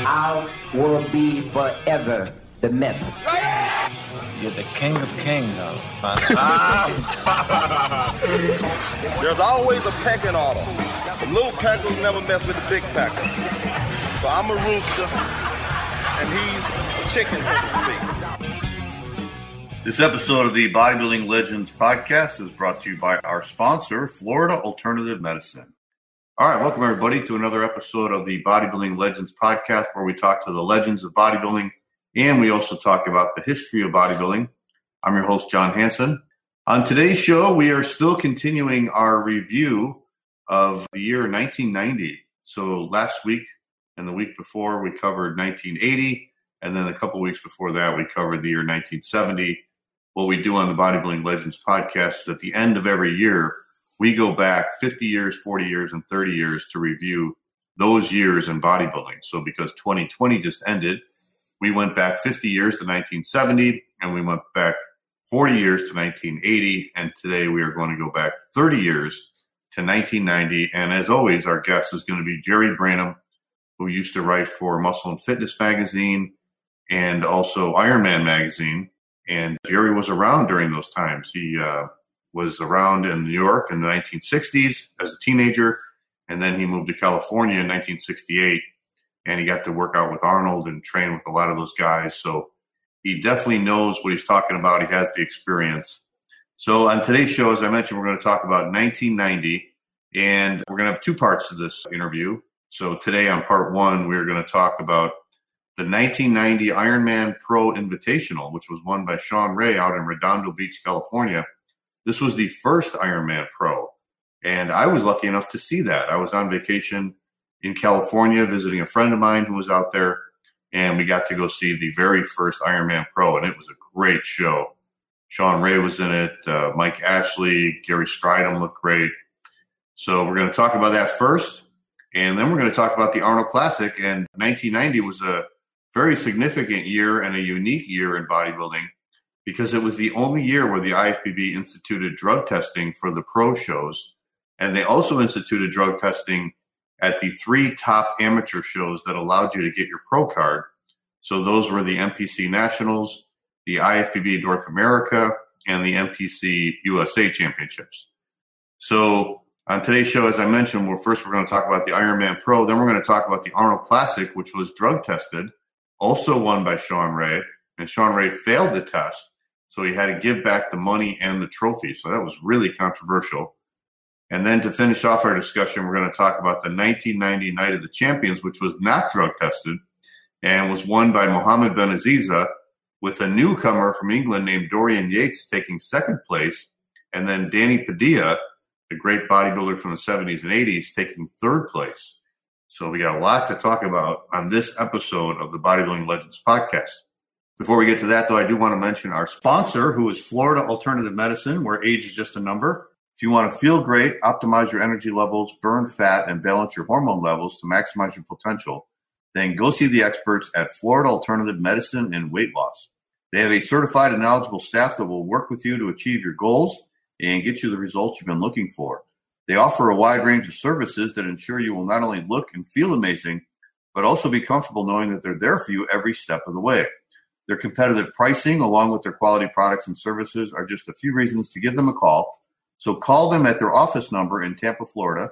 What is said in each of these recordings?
I will be forever the myth. You're the king of kings, though. There's always a pecking order. The little peckers never mess with the big peckers. So I'm a rooster, and he's a chicken, so to speak. This episode of the Bodybuilding Legends podcast is brought to you by our sponsor, Florida Alternative Medicine. All right, welcome everybody to another episode of the Bodybuilding Legends podcast, where we talk to the legends of bodybuilding, and we also talk about the history of bodybuilding. I'm your host, John Hansen. On today's show, we are still continuing our review of the year 1990. So last week and the week before, we covered 1980, and then a couple weeks before that, we covered the year 1970. What we do on the Bodybuilding Legends podcast is at the end of every year, we go back 50 years, 40 years, and 30 years to review those years in bodybuilding. So because 2020 just ended, we went back 50 years to 1970, and we went back 40 years to 1980, and today we are going to go back 30 years to 1990. And as always, our guest is going to be Jerry Branham, who used to write for Muscle and Fitness magazine and also Ironman magazine. And Jerry was around during those times. He was around in New York in the 1960s as a teenager, and then he moved to California in 1968, and he got to work out with Arnold and train with a lot of those guys. So he definitely knows what he's talking about. He has the experience. So on today's show, as I mentioned, we're going to talk about 1990, and we're going to have two parts to this interview. So today on part one, we're going to talk about the 1990 Ironman Pro Invitational, which was won by Shawn Ray out in Redondo Beach, California. This was the first Ironman Pro, and I was lucky enough to see that. I was on vacation in California visiting a friend of mine who was out there, and we got to go see the very first Ironman Pro, and it was a great show. Shawn Ray was in it, Mike Ashley, Gary Stridham looked great. So we're going to talk about that first, and then we're going to talk about the Arnold Classic, and 1990 was a very significant year and a unique year in bodybuilding, because it was the only year where the IFBB instituted drug testing for the pro shows. And they also instituted drug testing at the three top amateur shows that allowed you to get your pro card. So those were the NPC Nationals, the IFBB North America, and the NPC USA Championships. So on today's show, as I mentioned, we're going to talk about the Ironman Pro. Then we're going to talk about the Arnold Classic, which was drug tested, also won by Shawn Ray. And Shawn Ray failed the test, so he had to give back the money and the trophy. So that was really controversial. And then to finish off our discussion, we're going to talk about the 1990 Night of the Champions, which was not drug tested and was won by Mohammed Benaziza, with a newcomer from England named Dorian Yates taking second place, and then Danny Padilla, the great bodybuilder from the 70s and 80s, taking third place. So we got a lot to talk about on this episode of the Bodybuilding Legends podcast. Before we get to that, though, I do want to mention our sponsor, who is Florida Alternative Medicine, where age is just a number. If you want to feel great, optimize your energy levels, burn fat, and balance your hormone levels to maximize your potential, then go see the experts at Florida Alternative Medicine and Weight Loss. They have a certified and knowledgeable staff that will work with you to achieve your goals and get you the results you've been looking for. They offer a wide range of services that ensure you will not only look and feel amazing, but also be comfortable knowing that they're there for you every step of the way. Their competitive pricing, along with their quality products and services, are just a few reasons to give them a call. So call them at their office number in Tampa, Florida,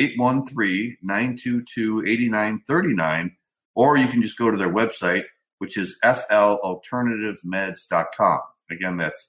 813-922-8939, or you can just go to their website, which is flalternativemeds.com. Again, that's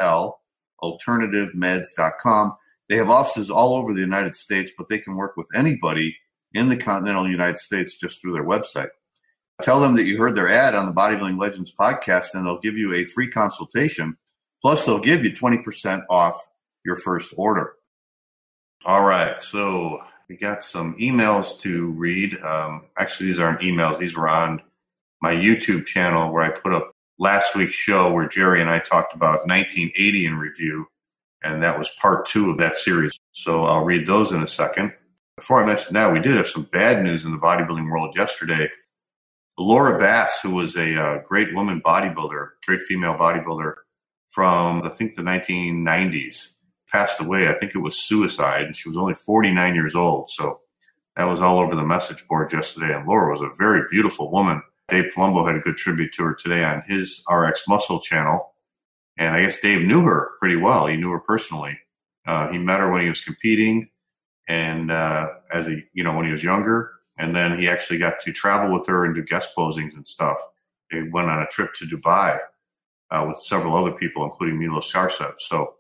flalternativemeds.com. They have offices all over the United States, but they can work with anybody in the continental United States just through their website. Tell them that you heard their ad on the Bodybuilding Legends podcast, and they'll give you a free consultation. Plus, they'll give you 20% off your first order. All right, so we got some emails to read. Actually, these aren't emails. These were on my YouTube channel where I put up last week's show where Jerry and I talked about 1980 in review, and that was part 2 of that series. So I'll read those in a second. Before I mention that, we did have some bad news in the bodybuilding world yesterday. Laura Bass, who was a great woman bodybuilder, great female bodybuilder from, I think, the 1990s, passed away. I think it was suicide. She was only 49 years old. So That was all over the message boards yesterday, and Laura was a very beautiful woman. Dave Palumbo had a good tribute to her today on his RX Muscle channel, and I guess Dave knew her pretty well. He knew her personally. He met her when he was competing, and when he was younger, and then he actually got to travel with her and do guest posings and stuff. They went on a trip to Dubai with several other people, including Milos Sarcev. So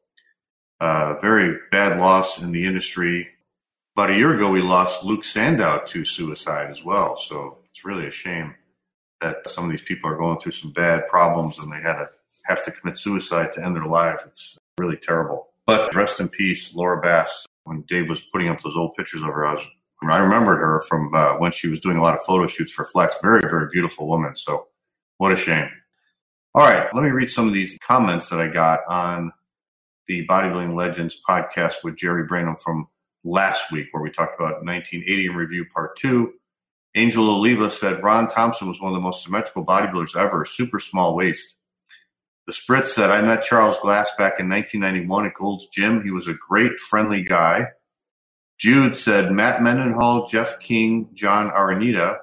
very bad loss in the industry. About a year ago, we lost Luke Sandow to suicide as well. So it's really a shame that some of these people are going through some bad problems and they have to commit suicide to end their life. It's really terrible. But rest in peace, Laura Bass. When Dave was putting up those old pictures of her, I remembered her from when she was doing a lot of photo shoots for Flex. Very, very beautiful woman. So what a shame. All right, let me read some of these comments that I got on the Bodybuilding Legends podcast with Jerry Branham from last week, where we talked about 1980 in review part 2. Angel Oliva said, Ron Thompson was one of the most symmetrical bodybuilders ever, super small waist. The Spritz said, I met Charles Glass back in 1991 at Gold's Gym. He was a great, friendly guy. Jude said, Matt Mendenhall, Jeff King, John Aranita.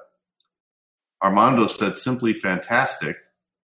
Armando said, simply fantastic.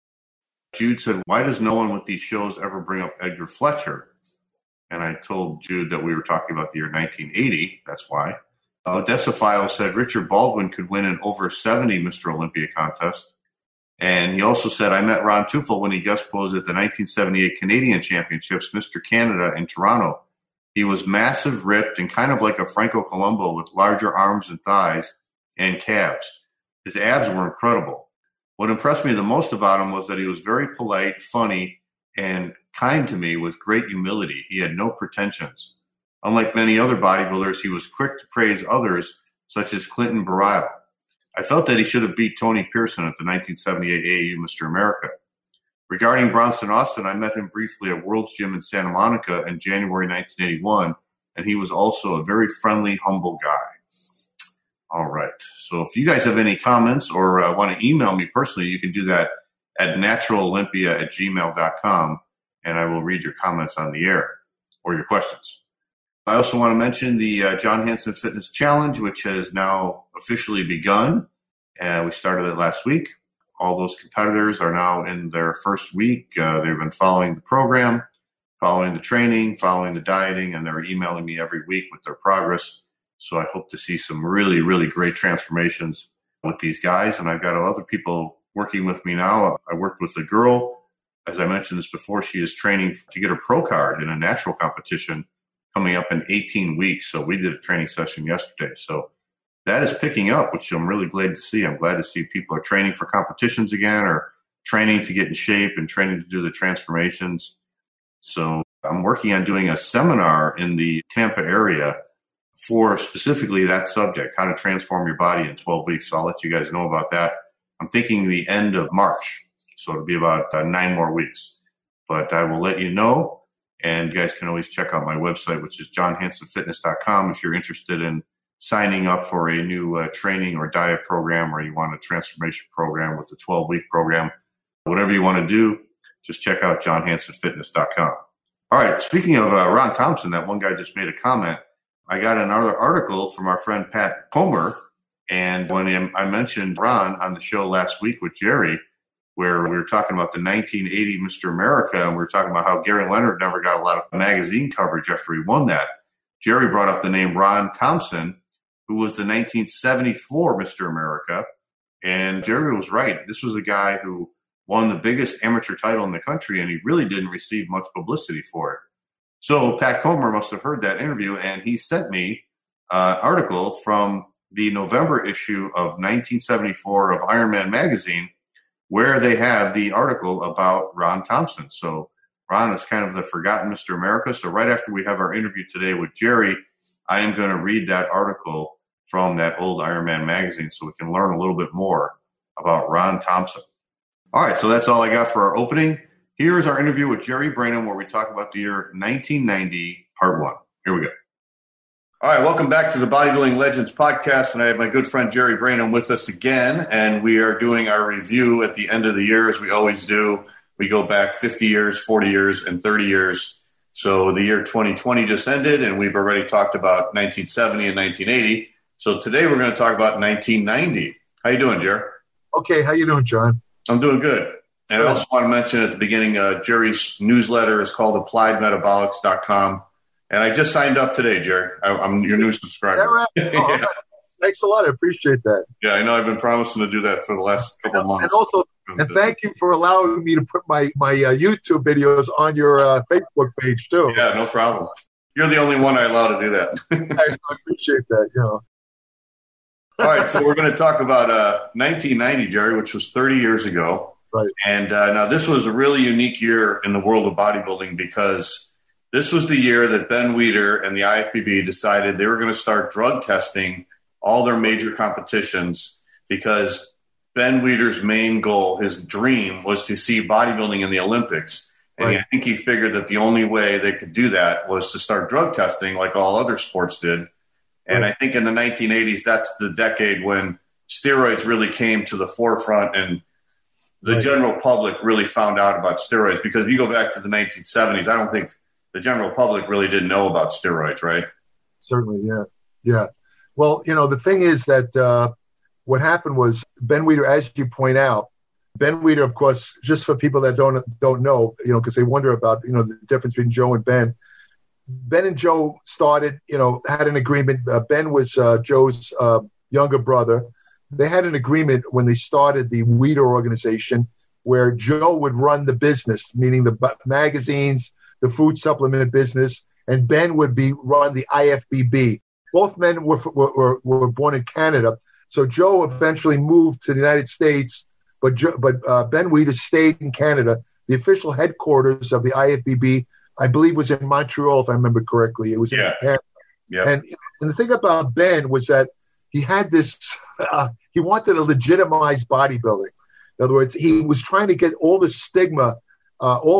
Jude said, why does no one with these shows ever bring up Edgar Fletcher? And I told Jude that we were talking about the year 1980. That's why. Odessaphile said Richard Baldwin could win an over 70 Mr. Olympia contest. And he also said, I met Ron Tufel when he guest posed at the 1978 Canadian Championships, Mr. Canada in Toronto. He was massive, ripped, and kind of like a Franco Colombo with larger arms and thighs and calves. His abs were incredible. What impressed me the most about him was that he was very polite, funny, and kind to me with great humility. He had no pretensions. Unlike many other bodybuilders, he was quick to praise others, such as Clinton Barile. I felt that he should have beat Tony Pearson at the 1978 AAU Mr. America. Regarding Bronson Austin, I met him briefly at World's Gym in Santa Monica in January 1981, and he was also a very friendly, humble guy. All right. So if you guys have any comments or want to email me personally, you can do that at naturalolympia@gmail.com, and I will read your comments on the air or your questions. I also want to mention the John Hansen Fitness Challenge, which has now officially begun. We started it last week. All those competitors are now in their first week. They've been following the program, following the training, following the dieting, and they're emailing me every week with their progress. So I hope to see some really, really great transformations with these guys. And I've got other people working with me now. I worked with a girl, as I mentioned this before, she is training to get her pro card in a natural competition coming up in 18 weeks. So we did a training session yesterday. So that is picking up, which I'm really glad to see. I'm glad to see people are training for competitions again or training to get in shape and training to do the transformations. So I'm working on doing a seminar in the Tampa area for specifically that subject, how to transform your body in 12 weeks. So I'll let you guys know about that. I'm thinking the end of March. So it'll be about 9 more weeks. But I will let you know. And you guys can always check out my website, which is johnhansenfitness.com if you're interested in signing up for a new training or diet program, or you want a transformation program with the 12-week program. Whatever you want to do, just check out johnhansenfitness.com. All right, speaking of Ron Thompson, that one guy just made a comment. I got another article from our friend Pat Comer, and when I mentioned Ron on the show last week with Jerry, where we were talking about the 1980 Mr. America, and we were talking about how Gary Leonard never got a lot of magazine coverage after he won that. Jerry brought up the name Ron Thompson, who was the 1974 Mr. America, and Jerry was right. This was a guy who won the biggest amateur title in the country, and he really didn't receive much publicity for it. So Pat Comer must have heard that interview, and he sent me an article from the November issue of 1974 of Iron Man magazine, where they have the article about Ron Thompson. So Ron is kind of the forgotten Mr. America. So right after we have our interview today with Jerry, I am going to read that article from that old Iron Man magazine so we can learn a little bit more about Ron Thompson. All right, so that's all I got for our opening. Here's our interview with Jerry Branham, where we talk about the year 1990, part 1. Here we go. All right, welcome back to the Bodybuilding Legends podcast, and I have my good friend Jerry Branham with us again, and we are doing our review at the end of the year, as we always do. We go back 50 years, 40 years, and 30 years. So the year 2020 just ended, and we've already talked about 1970 and 1980. So today we're going to talk about 1990. How you doing, Jerry? Okay, how you doing, John? I'm doing good. And I also want to mention at the beginning, Jerry's newsletter is called appliedmetabolics.com. And I just signed up today, Jerry. I'm your new subscriber. Is that right? Oh, Yeah. Thanks a lot. I appreciate that. Yeah, I know. I've been promising to do that for the last couple of months. And thank you for allowing me to put my YouTube videos on your Facebook page, too. Yeah, no problem. You're the only one I allow to do that. I appreciate that, All right, so we're going to talk about 1990, Jerry, which was 30 years ago. Right. And now this was a really unique year in the world of bodybuilding because this was the year that Ben Weider and the IFBB decided they were going to start drug testing all their major competitions because Ben Weider's main goal, his dream, was to see bodybuilding in the Olympics. And Right. I think he figured that the only way they could do that was to start drug testing like all other sports did. And Right. I think in the 1980s, that's the decade when steroids really came to the forefront and the Right. general public really found out about steroids. Because if you go back to the 1970s, I don't think the general public really didn't know about steroids, right? Certainly, yeah. Yeah. Well, the thing is that what happened was Ben Weider, as you point out, Ben Weider, of course, just for people that don't know, because they wonder about, the difference between Joe and Ben. Ben and Joe started, had an agreement. Ben was Joe's younger brother. They had an agreement when they started the Weider organization where Joe would run the business, meaning the magazines, the food supplement business, and Ben would run the IFBB. Both men were born in Canada. So Joe eventually moved to the United States, but Ben Weider stayed in Canada. The official headquarters of the IFBB, I believe, was in Montreal, if I remember correctly. It was in Canada. Yeah. And the thing about Ben was that he had this, he wanted to legitimize bodybuilding. In other words, he was trying to get all the stigma, all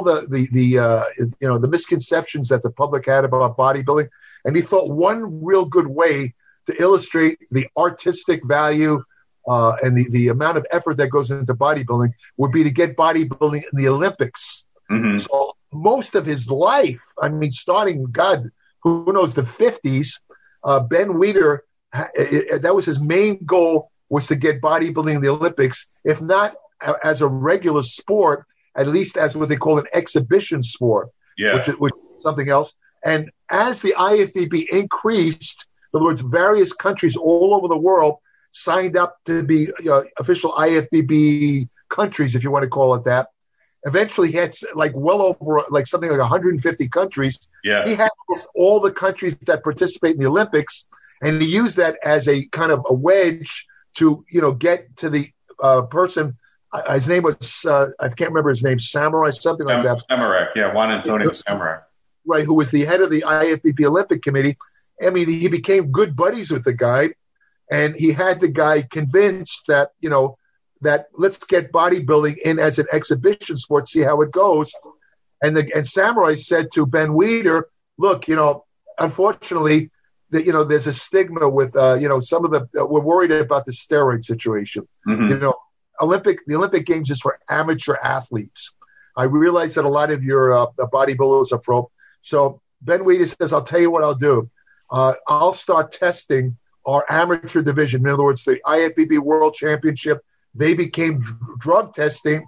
the misconceptions that the public had about bodybuilding. And he thought one real good way to illustrate the artistic value and the amount of effort that goes into bodybuilding would be to get bodybuilding in the Olympics. Mm-hmm. So most of his life, starting, who knows, the 50s, Ben Weider, that was his main goal, was to get bodybuilding in the Olympics, if not as a regular sport, at least as what they call an exhibition sport, which is something else. And as the IFBB increased, in other words, various countries all over the world signed up to be official IFBB countries, if you want to call it that. Eventually, he had well over something like 150 countries. Yeah. He had all the countries that participate in the Olympics, and he used that as a kind of a wedge to get to the person. His name was I can't remember his name, Samurai, something like that. Samarak, Juan Antonio Samarak. Right, who was the head of the IFBB Olympic Committee. He became good buddies with the guy, and he had the guy convinced that, that let's get bodybuilding in as an exhibition sport, see how it goes. And Samurai said to Ben Weider, look, unfortunately, there's a stigma with, some of we're worried about the steroid situation. Mm-hmm. The Olympic Games is for amateur athletes. I realize that a lot of your bodybuilders are pro. So Ben Weider says, I'll tell you what I'll do. I'll start testing our amateur division. In other words, the IFBB World Championship, they became drug tested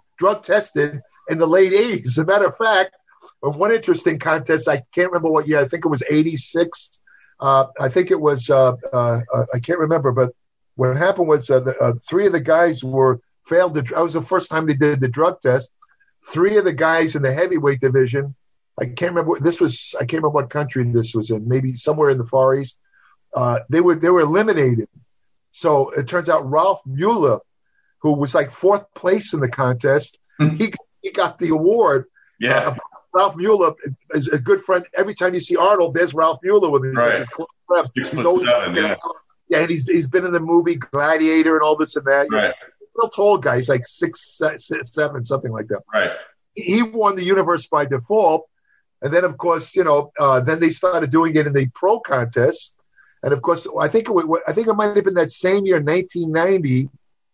in the late 80s. As a matter of fact, one interesting contest, I can't remember what year, I think it was 86. I think it was, I can't remember, but what happened was three of the guys failed. That was the first time they did the drug test. Three of the guys in the heavyweight division, I can't remember what country this was in, maybe somewhere in the Far East. They were eliminated. So it turns out Ralph Mueller, who was fourth place in the contest, he got the award. Yeah. Ralph Mueller is a good friend. Every time you see Arnold, there's Ralph Mueller with him. Right. His close friend. 6'7", yeah. Yeah, and he's been in the movie Gladiator and all this and that. Right. Real tall guy. He's 6'7", something like that. Right. He won the universe by default. And then, of course, then they started doing it in the pro contest. And, of course, I think it might have been that same year, 1990,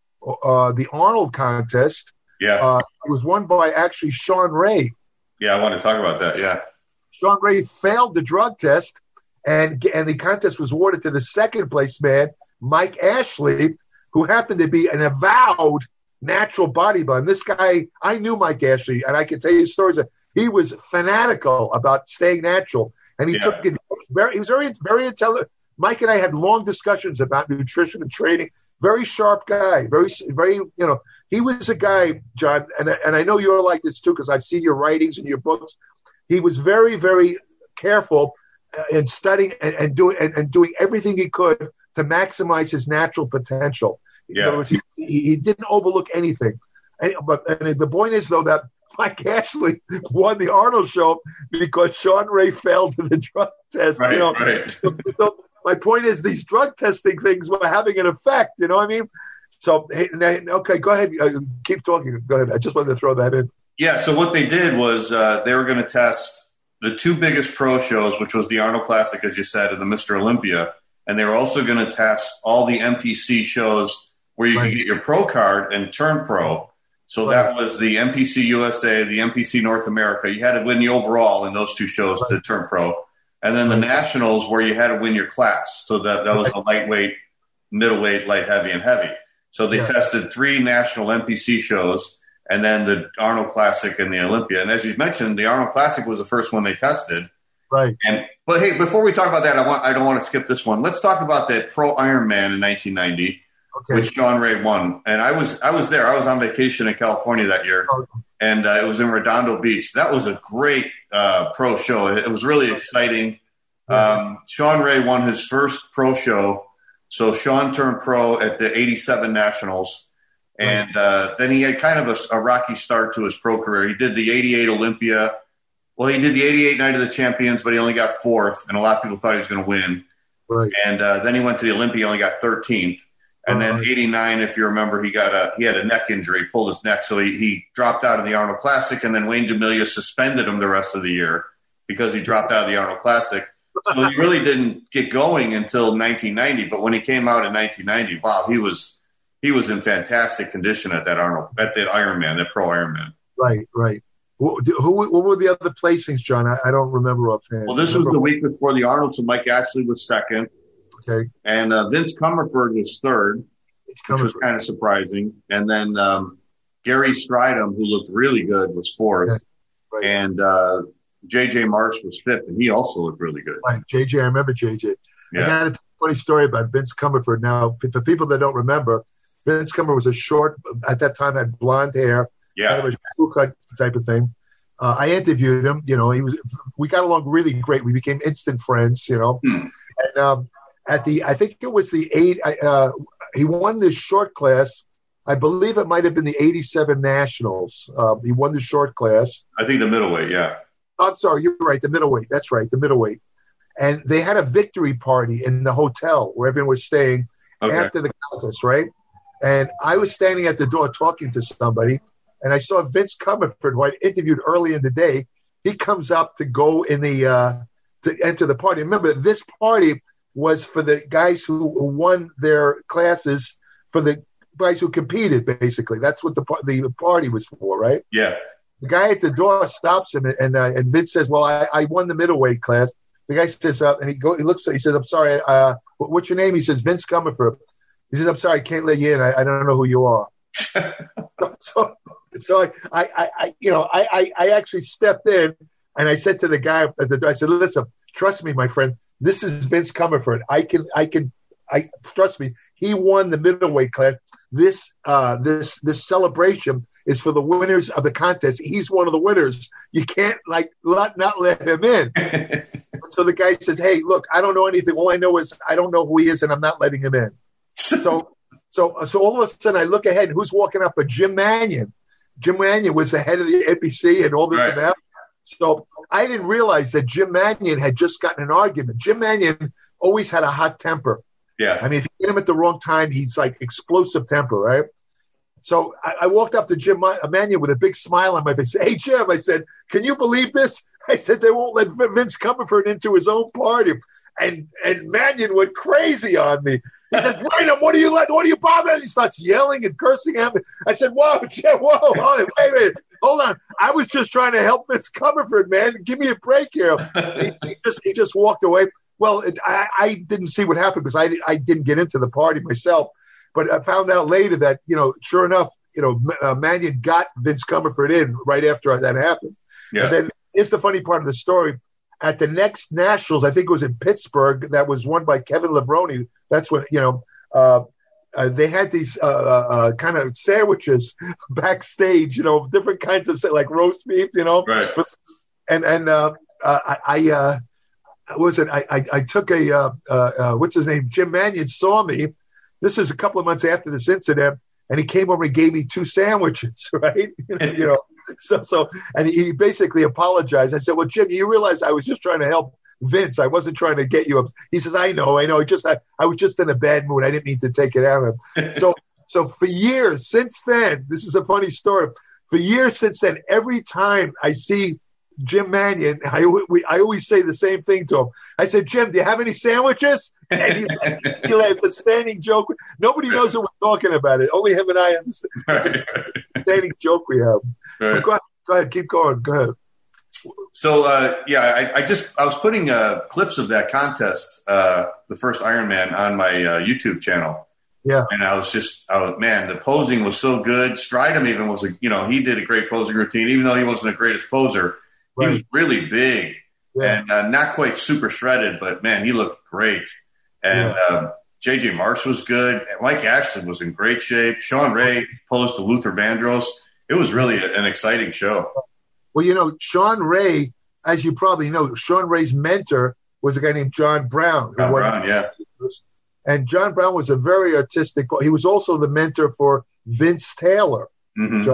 the Arnold contest. Yeah. It was won by actually Sean Ray. Yeah, I want to talk about that, yeah. Sean Ray failed the drug test, and the contest was awarded to the second place man, Mike Ashley, who happened to be an avowed natural bodybuilder. And this guy, I knew Mike Ashley, and I can tell you stories that he was fanatical about staying natural. And he took it he was very, very intelligent. Mike and I had long discussions about nutrition and training. Very sharp guy, very, he was a guy, John, and I know you're like this too, because I've seen your writings and your books. He was very, very careful in studying and doing everything he could to maximize his natural potential. Yeah. In other words, he didn't overlook anything. But the point is, though, that Mike Ashley won the Arnold show because Sean Ray failed in the drug test. Right, right. So my point is, these drug testing things were having an effect. You know what I mean? So, okay, go ahead. Keep talking. Go ahead. I just wanted to throw that in. Yeah, so what they did was they were going to test the two biggest pro shows, which was the Arnold Classic, as you said, and the Mr. Olympia. And they were also going to test all the NPC shows where you could get your pro card and turn pro. So that was the NPC USA, the NPC North America. You had to win the overall in those two shows to turn pro. And then the nationals where you had to win your class. So that was the lightweight, middleweight, light heavy, and heavy. So they tested 3 national NPC shows and then the Arnold Classic and the Olympia. And as you mentioned, the Arnold Classic was the first one they tested. Right. But hey, before we talk about that, I don't want to skip this one. Let's talk about that Pro Ironman in 1990, which Sean Ray won. And I was there. I was on vacation in California that year, and it was in Redondo Beach. That was a great pro show. It was really exciting. Sean Ray won his first pro show. So Sean turned pro at the 87 Nationals. And then he had kind of a rocky start to his pro career. He did the 88 Olympia. Well, he did the 88 Night of the Champions, but he only got 4th, and a lot of people thought he was going to win. Right. And then he went to the Olympia, he only got 13th. And then 89, if you remember, he had a neck injury, pulled his neck, so he dropped out of the Arnold Classic, and then Wayne DeMilia suspended him the rest of the year because he dropped out of the Arnold Classic. So he really didn't get going until 1990, but when he came out in 1990, wow, he was in fantastic condition at that Ironman, that Pro Ironman. Right, right. What were the other placings, John? I don't remember offhand. Well, this was the week before the Arnold, so Mike Ashley was second. Okay. And Vince Comerford was third, which was kind of surprising. And then Gary Stridham, who looked really good, was fourth. Okay. Right. And J.J. Marsh was fifth, and he also looked really good. Right, J.J., I remember J.J. Yeah. I got a funny story about Vince Comerford. Now, for people that don't remember, Vince Comerford was a short, at that time, had blonde hair. Yeah. Kind of a cool cut type of thing. I interviewed him. We got along really great. We became instant friends, And I think it was the 8, he won this short class. I believe it might have been the 87 Nationals. He won the short class. I think the middleweight, yeah. I'm sorry, you're right, the middleweight. That's right, the middleweight. And they had a victory party in the hotel where everyone was staying after the contest, right? And I was standing at the door talking to somebody, and I saw Vince Comerford, who I'd interviewed early in the day. He comes up to go in to enter the party. Remember, this party was for the guys who won their classes, for the guys who competed, basically. That's what the party was for, right? Yeah. The guy at the door stops him, and Vince says, well, I won the middleweight class. The guy says, and he says, I'm sorry, what's your name? He says, Vince Comerford. He says, I'm sorry, I can't let you in. I don't know who you are. So I actually stepped in, and I said to the guy at the door, I said, listen, trust me, my friend, this is Vince Comerford. I trust me. He won the middleweight class. This celebration is for the winners of the contest. He's one of the winners. You can't not let him in. So the guy says, hey, look, I don't know anything. All I know is I don't know who he is, and I'm not letting him in. So all of a sudden I look ahead, who's walking up? But Jim Manion. Jim Manion was the head of the NPC and all this and that. So I didn't realize that Jim Manion had just gotten an argument. Jim Manion always had a hot temper. Yeah. I mean, if you get him at the wrong time, he's like explosive temper, right? So I walked up to Jim Manion with a big smile on my face. Hey, Jim, I said, can you believe this? I said, they won't let Vince Comerford into his own party. And Manion went crazy on me. He said, Raynham, what are you bothering? He starts yelling and cursing at me. I said, whoa, Jim, whoa, wait a minute. Hold on. I was just trying to help Vince Comerford, man. Give me a break here. He just walked away. Well, I didn't see what happened because I didn't get into the party myself, but I found out later that, sure enough, Mannion got Vince Comerford in right after that happened. Yeah. And then it's the funny part of the story. At the next Nationals, I think it was in Pittsburgh, that was won by Kevin Levrone. That's when, they had these kind of sandwiches backstage, different kinds of, like roast beef, Right. I took what's his name? Jim Mannion saw me. This is a couple of months after this incident, and he came over and gave me 2 sandwiches, right? And he basically apologized. I said, well, Jim, you realize I was just trying to help Vince. I wasn't trying to get you up. He says, I know. I was just in a bad mood. I didn't mean to take it out of him. So for years since then, this is a funny story. For years since then, every time I see Jim Mannion, I always say the same thing to him. I said, Jim, do you have any sandwiches? And he laughs. It's a standing joke. Nobody knows what we're talking about. It only him and I understand. It's a standing joke we have. Right. Go ahead. Keep going. Go ahead. So, I was putting clips of that contest, the first Ironman, on my YouTube channel. Yeah. And the posing was so good. Stridham even was, he did a great posing routine, even though he wasn't the greatest poser. Right. He was really big and not quite super shredded, but man, he looked great. And J.J. Marsh was good. Mike Ashton was in great shape. Sean Ray posed to Luther Vandross. It was really an exciting show. Well, Sean Ray, as you probably know, Sean Ray's mentor was a guy named John Brown. And John Brown was a very artistic. He was also the mentor for Vince Taylor. Mm-hmm.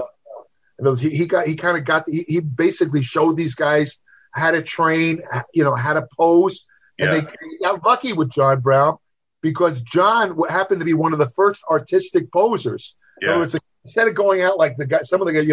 He basically showed these guys how to train, how to pose. And they got lucky with John Brown because John happened to be one of the first artistic posers. Yeah. In other words, instead of going out like the guy, some of the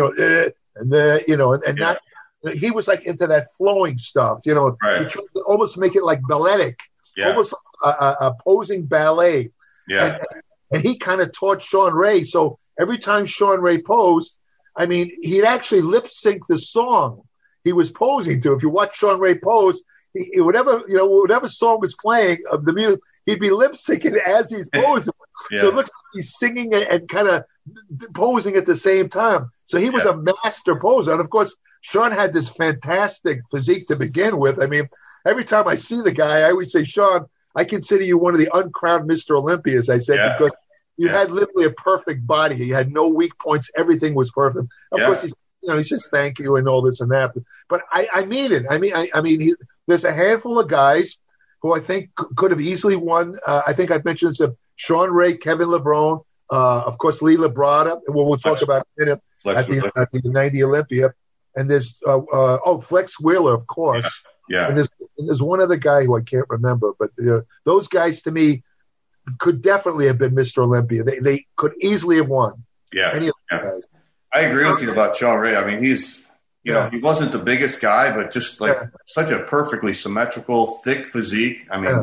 guys, he was like into that flowing stuff, right. Which almost make it like balletic, almost a posing ballet. Yeah. And he kind of taught Sean Ray. So every time Sean Ray posed, he'd actually lip sync the song he was posing to. If you watch Sean Ray pose, whatever song was playing of the music, he'd be lip syncing as he's posing. So it looks like he's singing and kind of posing at the same time. So he was a master poser. And of course, Sean had this fantastic physique to begin with. Every time I see the guy, I always say, Sean, I consider you one of the uncrowned Mr. Olympias. I said, because you had literally a perfect body. You had no weak points. Everything was perfect. Of course, he says thank you and all this and that. But I mean it. There's a handful of guys who I think could have easily won. I think I've mentioned this: Sean Ray, Kevin Levrone, of course, Lee Labrada. We'll talk about in a minute at the 90 Olympia. And there's Flex Wheeler, of course. Yeah. And there's one other guy who I can't remember, but those guys to me could definitely have been Mr. Olympia. They could easily have won. Yeah. Any of those guys. I agree with you about Sean Ray. He's he wasn't the biggest guy, but just such a perfectly symmetrical, thick physique. Man.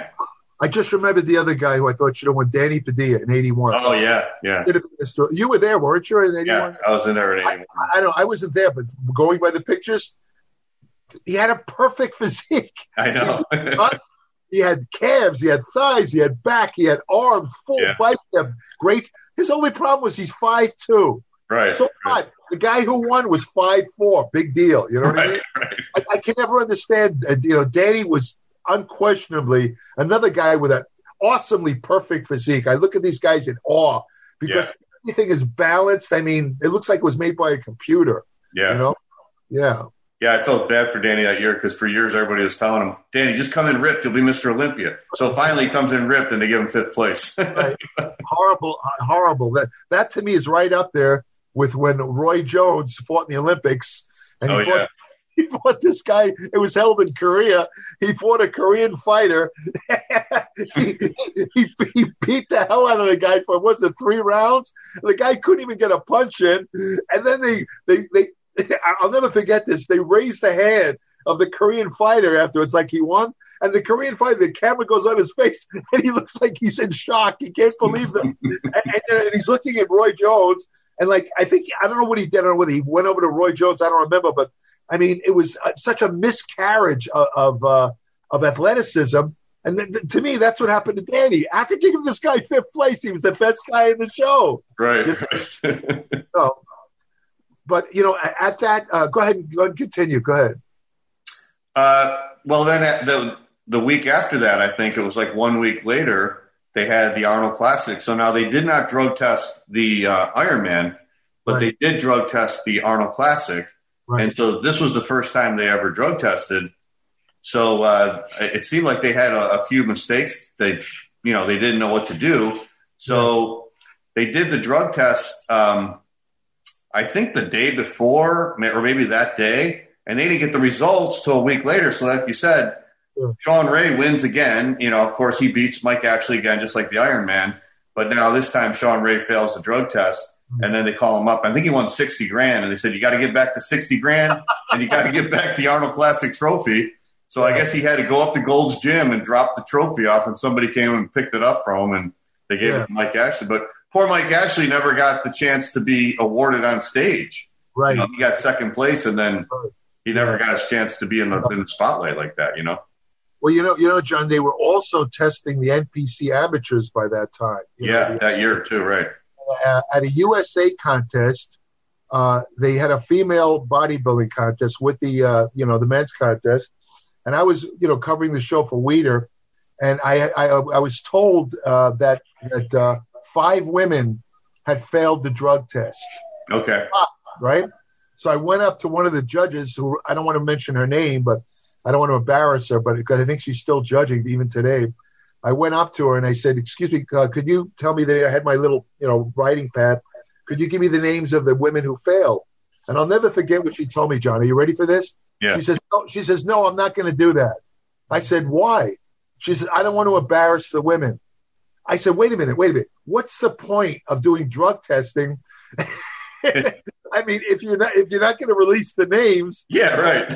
I just remembered the other guy who I thought should have won, Danny Padilla in 81. Oh, yeah. You were there, weren't you, in 81? Yeah, I was in there in 81. I wasn't there, but going by the pictures, he had a perfect physique. I know. He had calves, he had thighs, he had back, he had arms, full bicep, great. His only problem was he's 5'2". Right. So what? The guy who won was 5'4". Big deal. You know what I mean? Right. I can never understand. Danny was unquestionably another guy with an awesomely perfect physique. I look at these guys in awe because everything is balanced. It looks like it was made by a computer. Yeah. Yeah. Yeah, I felt bad for Danny that year because for years everybody was telling him, Danny, just come in ripped. You'll be Mr. Olympia. So finally he comes in ripped and they give him 5th place. Right. Horrible. That to me is right up there with when Roy Jones fought in the Olympics. And he fought this guy. It was held in Korea. He fought a Korean fighter. he beat the hell out of the guy for, 3 rounds? The guy couldn't even get a punch in. And then they I'll never forget this. They raised the hand of the Korean fighter afterwards, like he won. And the Korean fighter, the camera goes on his face, and he looks like he's in shock. He can't believe it. and he's looking at Roy Jones. And, I don't know what he did. I don't know whether he went over to Roy Jones. I don't remember. But, it was such a miscarriage of of athleticism. And to me, that's what happened to Danny. How could you give this guy 5th place? He was the best guy in the show. Right. So, but, at that, go ahead and continue. Go ahead. Well, then at the week after that, I think it was like 1 week later, they had the Arnold Classic. So now they did not drug test the Ironman, but they did drug test the Arnold Classic. Right. And so this was the first time they ever drug tested. So it seemed like they had a few mistakes. They didn't know what to do. So they did the drug test, I think the day before or maybe that day, and they didn't get the results till a week later. So like you said, Sean Ray wins again. Of course, he beats Mike Ashley again, just like the Ironman. But now this time, Sean Ray fails the drug test, and then they call him up. I think he won $60,000, and they said, you got to give back the $60,000, and you got to give back the Arnold Classic trophy. So I guess he had to go up to Gold's Gym and drop the trophy off, and somebody came and picked it up from him, and they gave it to Mike Ashley. But poor Mike Ashley never got the chance to be awarded on stage. Right. He got second place, and then he never got his chance to be in the spotlight like that, Well, John, they were also testing the NPC amateurs by that time. That year too, right? At a USA contest, they had a female bodybuilding contest with the men's contest, and I was covering the show for Weider, and I was told that 5 women had failed the drug test. Okay. Right. So I went up to one of the judges, who I don't want to mention her name, but I don't want to embarrass her, but because I think she's still judging even today. I went up to her and I said, "Excuse me, could you tell me that I had my little, writing pad? Could you give me the names of the women who failed?" And I'll never forget what she told me, John. Are you ready for this? Yeah. She says, "No, I'm not going to do that." I said, "Why?" She said, "I don't want to embarrass the women." I said, wait a minute. What's the point of doing drug testing? I mean, if you're not going to release the names, right.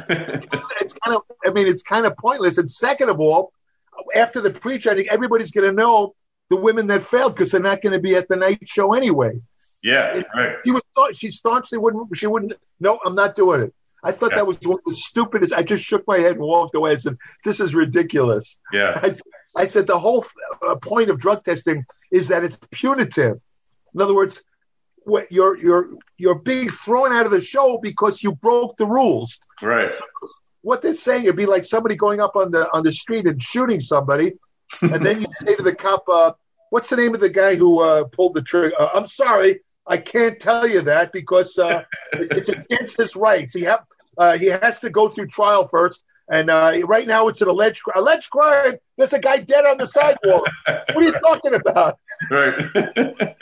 it's kind of pointless. And second of all, after the pre-judging, everybody's going to know the women that failed because they're not going to be at the night show anyway. Yeah, right. She staunchly wouldn't. No, I'm not doing it. I thought that was one of the stupidest. I just shook my head and walked away. I said, "This is ridiculous." Yeah. I said the whole point of drug testing is that it's punitive. In other words, what you're being thrown out of the show because you broke the rules. Right. So what they're saying, it'd be like somebody going up on the street and shooting somebody, and then you say to the cop, "What's the name of the guy who pulled the trigger?" "I'm sorry, I can't tell you that because it's against his rights. He has to go through trial first, and right now it's an alleged crime. There's a guy dead on the sidewalk. What are you talking about?" Right.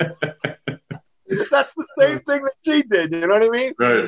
That's the same thing that she did. You know what I mean? Right.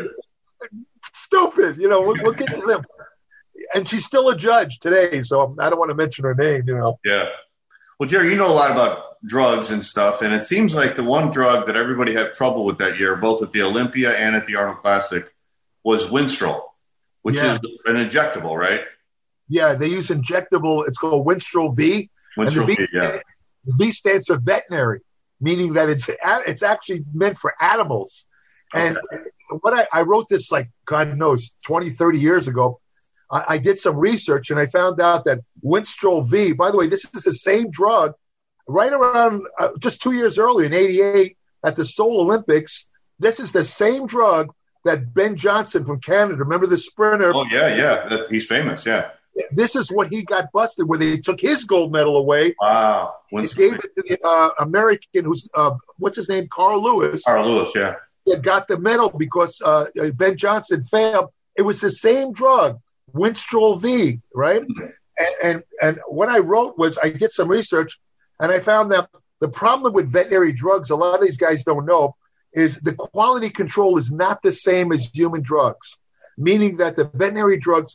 Stupid. We'll get to them. And she's still a judge today, so I don't want to mention her name. Yeah. Well, Jerry, you know a lot about drugs and stuff, and it seems like the one drug that everybody had trouble with that year, both at the Olympia and at the Arnold Classic, was Winstrol, which is an injectable, right? Yeah, they use injectable. It's called Winstrol V. Winstrol V, The V stands for veterinary, meaning that it's actually meant for animals. And what I wrote this, like, God knows, 20, 30 years ago. I did some research, and I found out that Winstrol V, by the way, this is the same drug right around just 2 years earlier in 88 at the Seoul Olympics. This is the same drug that Ben Johnson from Canada, remember the sprinter? Oh, yeah. He's famous, yeah. This is what he got busted, where they took his gold medal away. Wow. They gave it to the American who's, what's his name, Carl Lewis. Carl Lewis, yeah. He got the medal because Ben Johnson failed. It was the same drug. Winstrol V, right? And what I wrote was I did some research, and I found that the problem with veterinary drugs, a lot of these guys don't know, is the quality control is not the same as human drugs, meaning that the veterinary drugs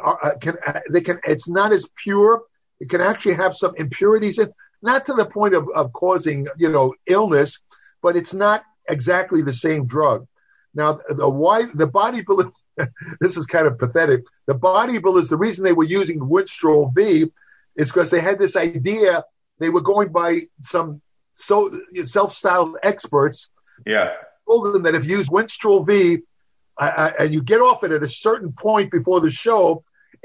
it's not as pure. It can actually have some impurities in, not to the point of causing illness, but it's not exactly the same drug. Now, the bodybuilder. This is kind of pathetic. The bodybuilders, the reason they were using Winstrol V is because they had this idea. They were going by some self-styled experts. Yeah. Told them that if you use Winstrol V and you get off it at a certain point before the show,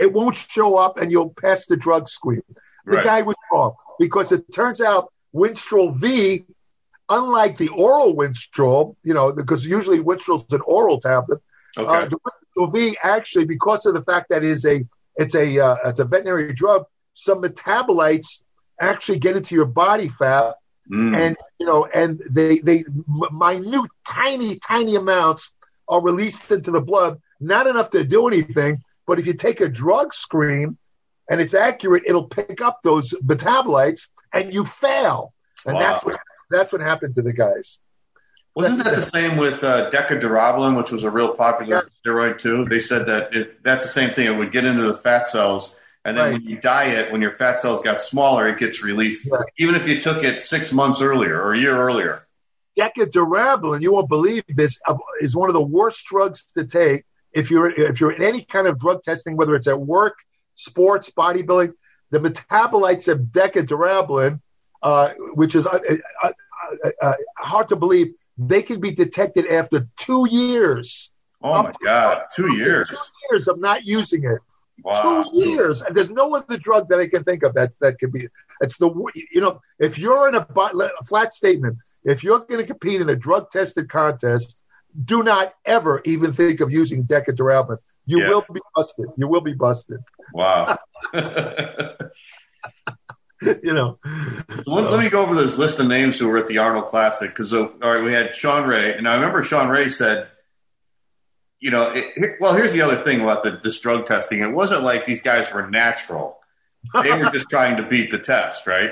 it won't show up and you'll pass the drug screen. The guy was wrong because it turns out Winstrol V, unlike the oral Winstrol, because usually Winstrol is an oral tablet. Okay. The Winstrol V actually, because of the fact that it's a veterinary drug, some metabolites actually get into your body fat, and they minute, tiny amounts are released into the blood. Not enough to do anything, but if you take a drug screen and it's accurate, it'll pick up those metabolites, and you fail. And that's what happened to the guys. Wasn't that the same with Decadurabolin, which was a real popular steroid too? They said that that's the same thing. It would get into the fat cells, and then when you diet, when your fat cells got smaller, it gets released, even if you took it 6 months earlier or a year earlier. Decadurabolin, you won't believe this, is one of the worst drugs to take if you're in any kind of drug testing, whether it's at work, sports, bodybuilding. The metabolites of Decadurabolin, which is hard to believe, they can be detected after 2 years. Oh, my God, 2 years. 2 years of not using it. Wow. 2 years. And there's no other drug that I can think of that could be. It's if you're in a flat statement, if you're going to compete in a drug-tested contest, do not ever even think of using Decadurabolin. You will be busted. You will be busted. Wow. Let me go over this list of names who were at the Arnold Classic. Because, we had Sean Ray. And I remember Sean Ray said, here's the other thing about this drug testing. It wasn't like these guys were natural. They were just trying to beat the test, right?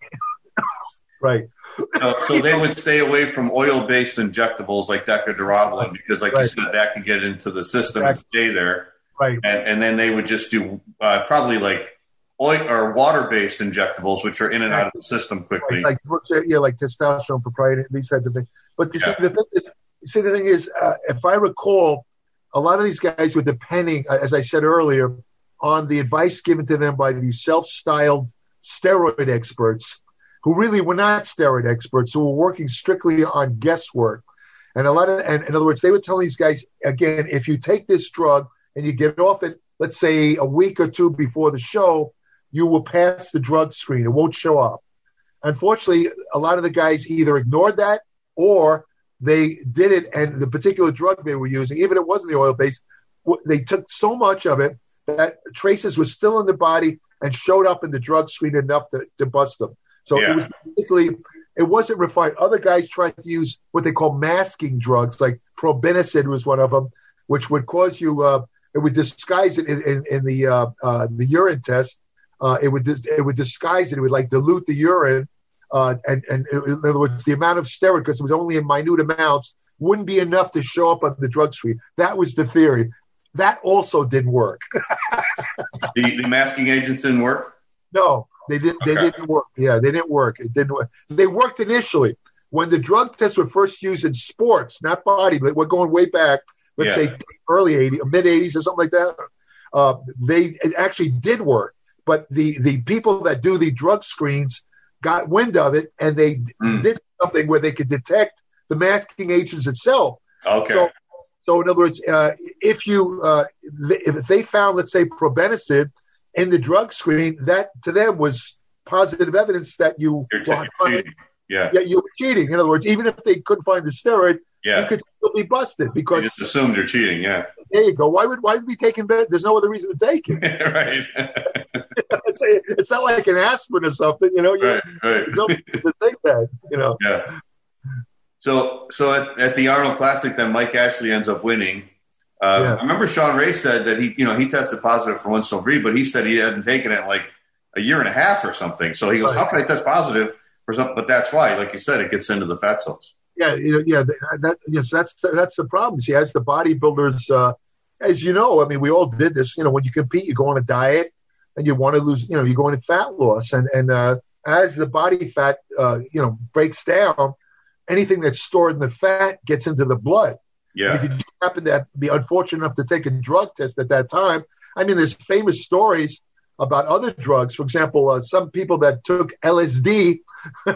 Right. So they would stay away from oil-based injectables like Decadurabolin because, like you said, that can get into the system and stay there. Right. And then they would just do probably like oil or water-based injectables, which are in and out of the system quickly. Like testosterone, proprietary, these types of things. But the thing is, if I recall, a lot of these guys were depending, as I said earlier, on the advice given to them by these self-styled steroid experts who really were not steroid experts, who were working strictly on guesswork. And in other words, they would tell these guys, again, if you take this drug and you get off it, let's say a week or two before the show, you will pass the drug screen. It won't show up. Unfortunately, a lot of the guys either ignored that or they did it, and the particular drug they were using, even if it wasn't the oil-based, they took so much of it that traces were still in the body and showed up in the drug screen enough to bust them. So it wasn't refined. Other guys tried to use what they call masking drugs, like probenecid was one of them, which would cause you, it would disguise it in the urine test. It would disguise it. It would like dilute the urine. And in other words, the amount of steroid, because it was only in minute amounts, wouldn't be enough to show up on the drug screen. That was the theory. That also didn't work. The masking agents didn't work? No, they didn't. Okay. They didn't work. Yeah, they didn't work. It didn't work. They worked initially when the drug tests were first used in sports, not body, but we're going way back. Let's say early '80s, mid '80s, or something like that. It actually did work, but the people that do the drug screens got wind of it, and they did something where they could detect the masking agents itself. Okay. So in other words, if they found, let's say, probenecid in the drug screen, that to them was positive evidence that you were cheating. You were cheating. In other words, even if they couldn't find the steroid, you could still be busted because you just assumed you're cheating. Yeah. There you go. Why would we take it? There's no other reason to take it. Right. It's not like an aspirin or something, Right. There's no reason to take that, Yeah. So at the Arnold Classic, then Mike Ashley ends up winning. I remember Sean Ray said that he tested positive for Winstrol V, but he said he hadn't taken it in like a year and a half or something. So he goes, "How can I test positive for something?" But that's why, like you said, it gets into the fat cells. Yeah, that's the problem. See, as the bodybuilders, as you know, I mean, we all did this. When you compete, you go on a diet and you want to lose. You go into fat loss, and as the body fat, breaks down, anything that's stored in the fat gets into the blood. Yeah. And if you happen to be unfortunate enough to take a drug test at that time, I mean, there's famous stories about other drugs. For example, some people that took LSD, a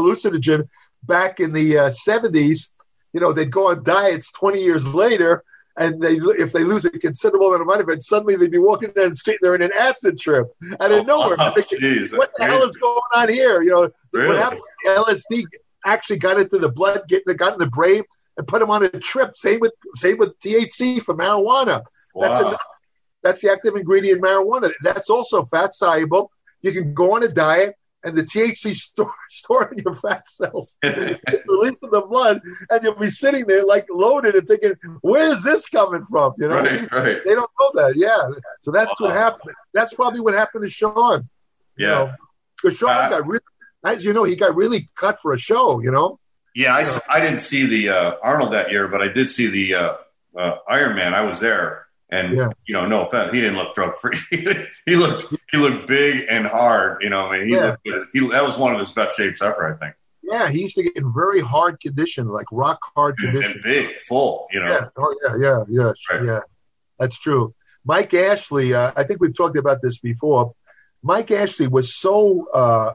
hallucinogen, back in the 70s, they'd go on diets 20 years later, and if they lose a considerable amount of money, but suddenly they'd be walking down the street and they're in an acid trip out of nowhere. Geez, what the hell is going on here? Really? What happened? LSD actually got into the blood, got in the brain, and put him on a trip. Same with THC for marijuana. Wow. That's the active ingredient in marijuana. That's also fat soluble. You can go on a diet, and the THC store in your fat cells, released in the blood, and you'll be sitting there like loaded and thinking, "Where is this coming from?" Right. They don't know that. Yeah, so that's what happened. That's probably what happened to Sean. Yeah, because Sean got really, as you know, he got really cut for a show. Yeah, I didn't see the Arnold that year, but I did see the Iron Man. I was there. And no offense, he didn't look drug free. he looked big and hard. He looked good. That was one of his best shapes ever, I think. Yeah, he used to get in very hard condition, like rock hard condition. And big, full. Yeah. Oh yeah. Right. Yeah, that's true. Mike Ashley, I think we've talked about this before. Mike Ashley was so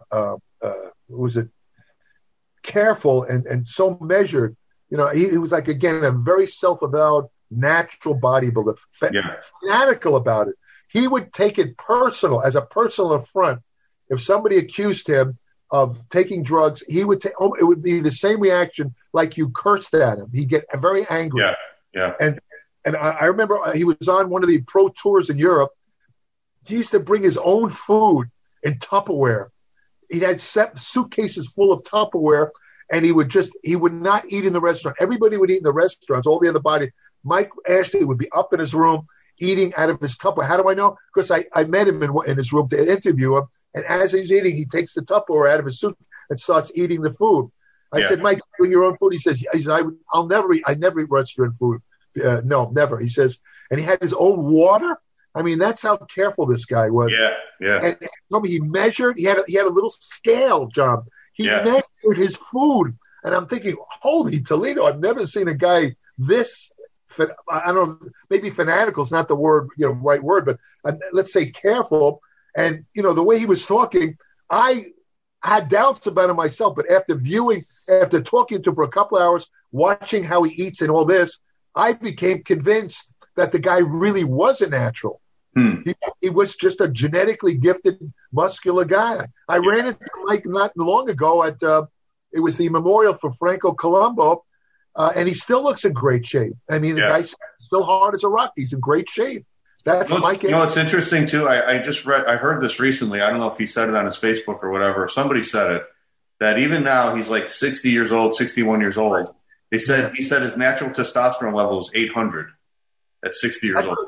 careful and so measured. He was like, again, a very self-avowed natural bodybuilder, fanatical about it. He would take it personal, as a personal affront. If somebody accused him of taking drugs, he would take. It would be the same reaction, like you cursed at him. He'd get very angry. Yeah. And I remember he was on one of the pro tours in Europe. He used to bring his own food in Tupperware. He had suitcases full of Tupperware, and he would not eat in the restaurant. Everybody would eat in the restaurants, all the other body. Mike Ashley would be up in his room eating out of his Tupperware. How do I know? Because I met him in his room to interview him, and as he's eating, he takes the Tupperware out of his suit and starts eating the food. I said, Mike, bring your own food. He says, I'll never eat. I never eat restaurant food. No, never. He says, and he had his own water. I mean, that's how careful this guy was. Yeah. And he measured. He had a little scale, John. He measured his food, and I'm thinking, holy Toledo! I've never seen a guy this. I don't know, maybe fanatical is not the word, right word, but let's say careful. And, the way he was talking, I had doubts about him myself, but after talking to him for a couple of hours, watching how he eats and all this, I became convinced that the guy really was a natural. He was just a genetically gifted, muscular guy. I ran into Mike not long ago at, it was the memorial for Franco Columbu. And he still looks in great shape. I mean, the guy's still hard as a rock. He's in great shape. That's Mike. It's interesting too. I heard this recently. I don't know if he said it on his Facebook or whatever. Somebody said it, that even now he's like 60 years old, 61 years old. He said his natural testosterone level is 800 at 60 years old.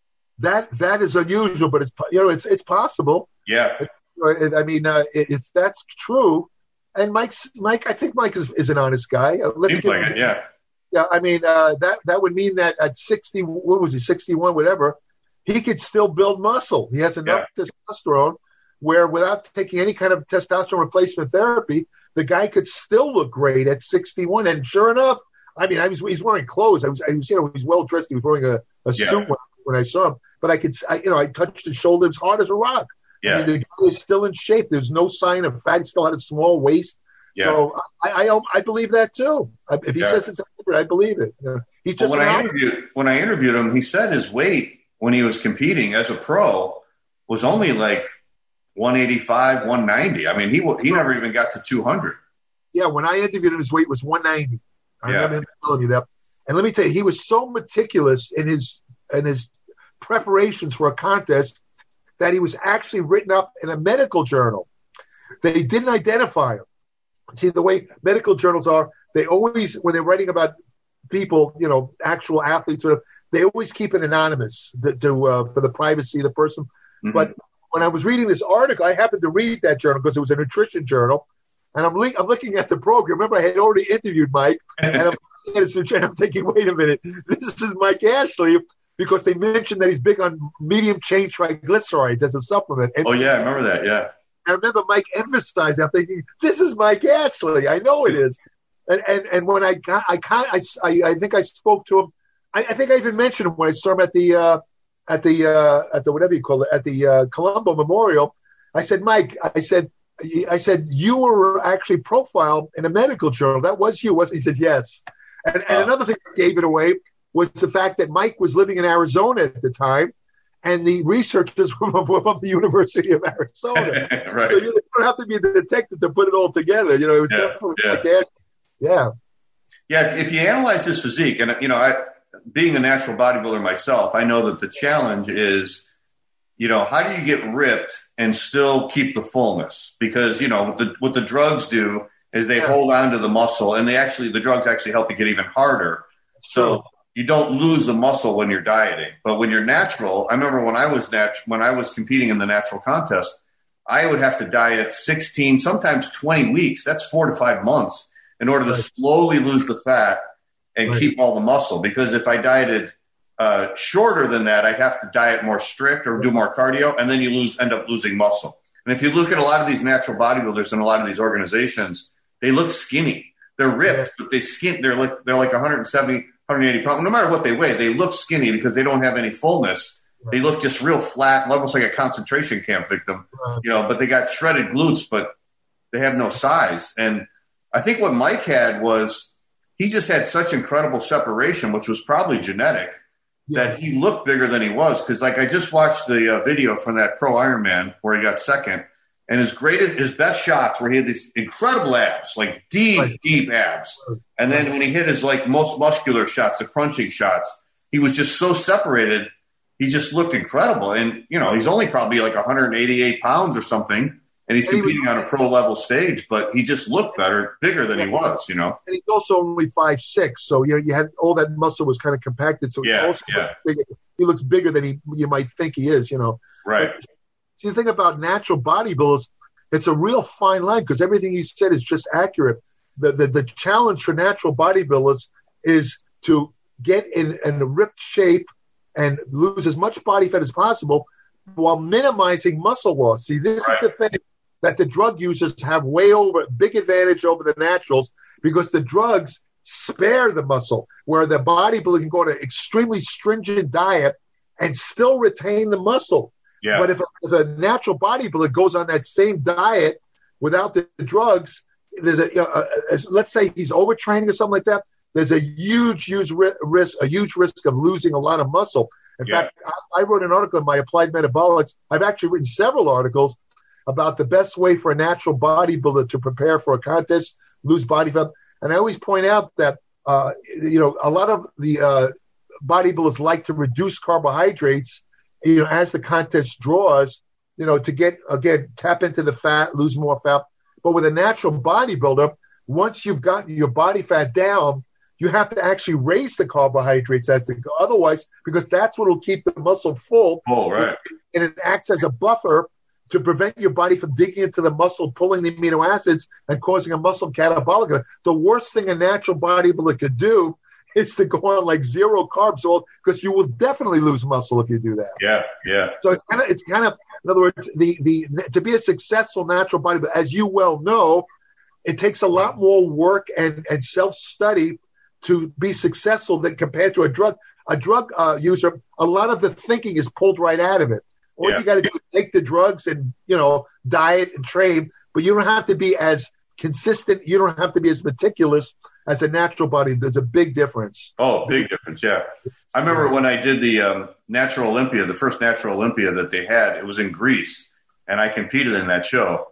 That is unusual, but it's possible. Yeah. I mean, if that's true. And Mike, I think Mike is an honest guy. Seems like it, yeah. Yeah, I mean, that would mean that at 60, what was he, 61, whatever, he could still build muscle. He has enough testosterone where without taking any kind of testosterone replacement therapy, the guy could still look great at 61. And sure enough, I mean, he's wearing clothes. He's well dressed. He was wearing a suit when I saw him. But I touched his shoulder. It was hard as a rock. Yeah. I mean, the guy is still in shape. There's no sign of fat. He still had a small waist. Yeah. So I believe that too. If he says it's accurate, I believe it. He's just when I interviewed him, he said his weight when he was competing as a pro was only like 185, 190. I mean, he never even got to 200. Yeah, when I interviewed him, his weight was 190. I remember him telling me that. And let me tell you, he was so meticulous in his preparations for a contest that he was actually written up in a medical journal. They didn't identify him. See, the way medical journals are, they always, when they're writing about people, actual athletes, they always keep it anonymous for the privacy of the person. Mm-hmm. But when I was reading this article, I happened to read that journal because it was a nutrition journal. And I'm looking at the program. Remember, I had already interviewed Mike. And I'm looking at his nutrition. I'm thinking, wait a minute, this is Mike Ashley. Because they mentioned that he's big on medium chain triglycerides as a supplement. And I remember that, yeah. I remember Mike emphasizing, I'm thinking, this is Mike Ashley. I know it is. And when I think I spoke to him, I think I even mentioned him when I saw him at the whatever you call it, at the Columbu Memorial. I said, Mike, I said, you were actually profiled in a medical journal. That was you, wasn't it? He said, yes. And another thing that gave it away was the fact that Mike was living in Arizona at the time, and the researchers were from the University of Arizona. Right. So you don't have to be a detective to put it all together. It was definitely like that. Yeah. Yeah, if you analyze his physique, and being a natural bodybuilder myself, I know that the challenge is, how do you get ripped and still keep the fullness? Because what the drugs do is they hold on to the muscle, and the drugs actually help you get even harder. So you don't lose the muscle when you're dieting, but when you're natural, I remember when I was competing in the natural contest, I would have to diet 16, sometimes 20 weeks. That's 4 to 5 months in order to slowly lose the fat and keep all the muscle. Because if I dieted shorter than that, I'd have to diet more strict or do more cardio, and then you end up losing muscle. And if you look at a lot of these natural bodybuilders and a lot of these organizations, they look skinny. They're ripped, but they're like 170, 180 pounds. No matter what they weigh, they look skinny because they don't have any fullness. They look just real flat, almost like a concentration camp victim. But they got shredded glutes, but they have no size. And I think what Mike had was he just had such incredible separation, which was probably genetic, that he looked bigger than he was. Because I just watched the video from that Pro Ironman where he got second, and his best shots where he had these incredible abs, like deep abs. And then when he hit his most muscular shots, the crunching shots, he was just so separated. He just looked incredible. And, he's only probably 188 pounds or something. And he's competing on a pro level stage, but he just looked bigger than he was, And he's also only 5'6", so you had all that muscle was kind of compacted, so he looks bigger than you might think he is, Right. But, see, the thing about natural bodybuilders, it's a real fine line because everything you said is just accurate. The challenge for natural bodybuilders is to get in a ripped shape and lose as much body fat as possible while minimizing muscle loss. See, this is the thing that the drug users have big advantage over the naturals, because the drugs spare the muscle, where the bodybuilder can go on an extremely stringent diet and still retain the muscle. Yeah. But if a natural bodybuilder goes on that same diet without the drugs, there's let's say he's overtraining or something like that, there's a huge risk of losing a lot of muscle. In fact, I wrote an article in my Applied Metabolics. I've actually written several articles about the best way for a natural bodybuilder to prepare for a contest, lose body fat. And I always point out that, a lot of the bodybuilders like to reduce carbohydrates, as the contest draws, to get, again, tap into the fat, lose more fat. But with a natural bodybuilder, once you've gotten your body fat down, you have to actually raise the carbohydrates as they go. Otherwise, because that's what will keep the muscle full. Oh, right. And it acts as a buffer to prevent your body from digging into the muscle, pulling the amino acids, and causing a muscle catabolic. The worst thing a natural bodybuilder could do is to go on zero carbs, because you will definitely lose muscle if you do that. Yeah. So it's kind of, in other words, to be a successful natural bodybuilder, as you well know, it takes a lot more work and self-study to be successful than compared to a drug. A drug user, a lot of the thinking is pulled right out of it. All you got to do is take the drugs and, diet and train, but you don't have to be as consistent. You don't have to be as meticulous as a natural body. There's a big difference. Oh, big difference, yeah. I remember when I did the Natural Olympia, the first Natural Olympia that they had, it was in Greece, and I competed in that show.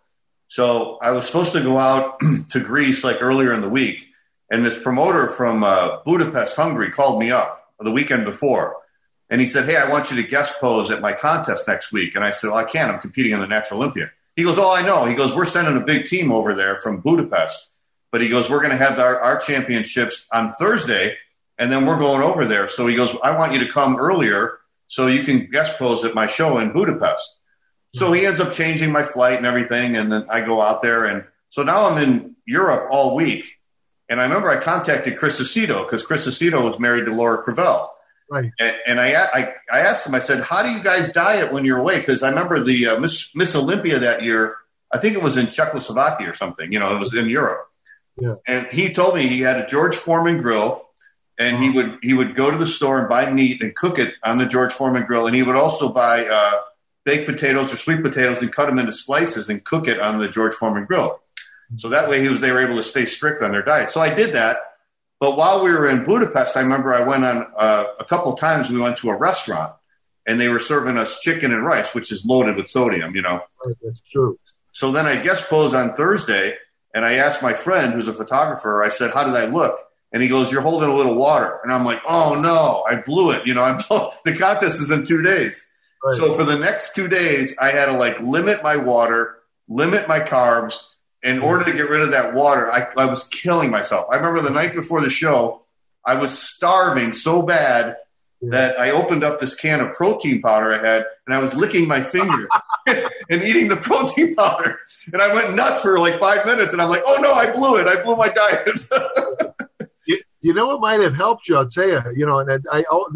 So I was supposed to go out to Greece earlier in the week, and this promoter from Budapest, Hungary, called me up the weekend before. And he said, hey, I want you to guest pose at my contest next week. And I said, well, I can't. I'm competing in the Natural Olympia. He goes, oh, I know. He goes, we're sending a big team over there from Budapest. But he goes, we're going to have our championships on Thursday, and then we're going over there. So he goes, I want you to come earlier so you can guest pose at my show in Budapest. So he ends up changing my flight and everything, and then I go out there. And so now I'm in Europe all week. And I remember I contacted Chris Aceto, because Chris Aceto was married to Laura Crevel. Right. And I asked him, I said, how do you guys diet when you're away? Because I remember the Miss Olympia that year, I think it was in Czechoslovakia or something. It was in Europe. Yeah. And he told me he had a George Foreman grill, and he would go to the store and buy meat and cook it on the George Foreman grill. And he would also buy baked potatoes or sweet potatoes and cut them into slices and cook it on the George Foreman grill. So that way they were able to stay strict on their diet. So I did that. But while we were in Budapest, I remember I went on a couple of times. We went to a restaurant, and they were serving us chicken and rice, which is loaded with sodium, That's true. So then I guest posed on Thursday, and I asked my friend, who's a photographer, I said, how did I look? And he goes, you're holding a little water. And I'm like, oh, no, I blew it. The contest is in 2 days. Right. So for the next 2 days, I had to, limit my water, limit my carbs. In order to get rid of that water, I was killing myself. I remember the night before the show, I was starving so bad that I opened up this can of protein powder I had, and I was licking my finger and eating the protein powder. And I went nuts for 5 minutes, and I'm like, oh, no, I blew it. I blew my diet. You know what might have helped you? I'll tell you. And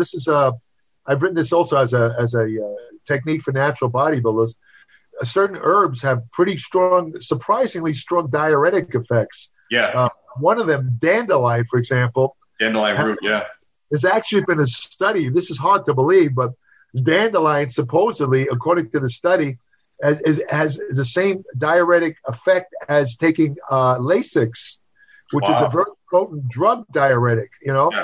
I've written this also as a technique for natural bodybuilders. Certain herbs have pretty strong, surprisingly strong diuretic effects. Yeah. One of them, dandelion, for example. Dandelion root, yeah. There's actually been a study. This is hard to believe, but dandelion supposedly, according to the study, has the same diuretic effect as taking Lasix, which is a very potent drug diuretic. Yeah.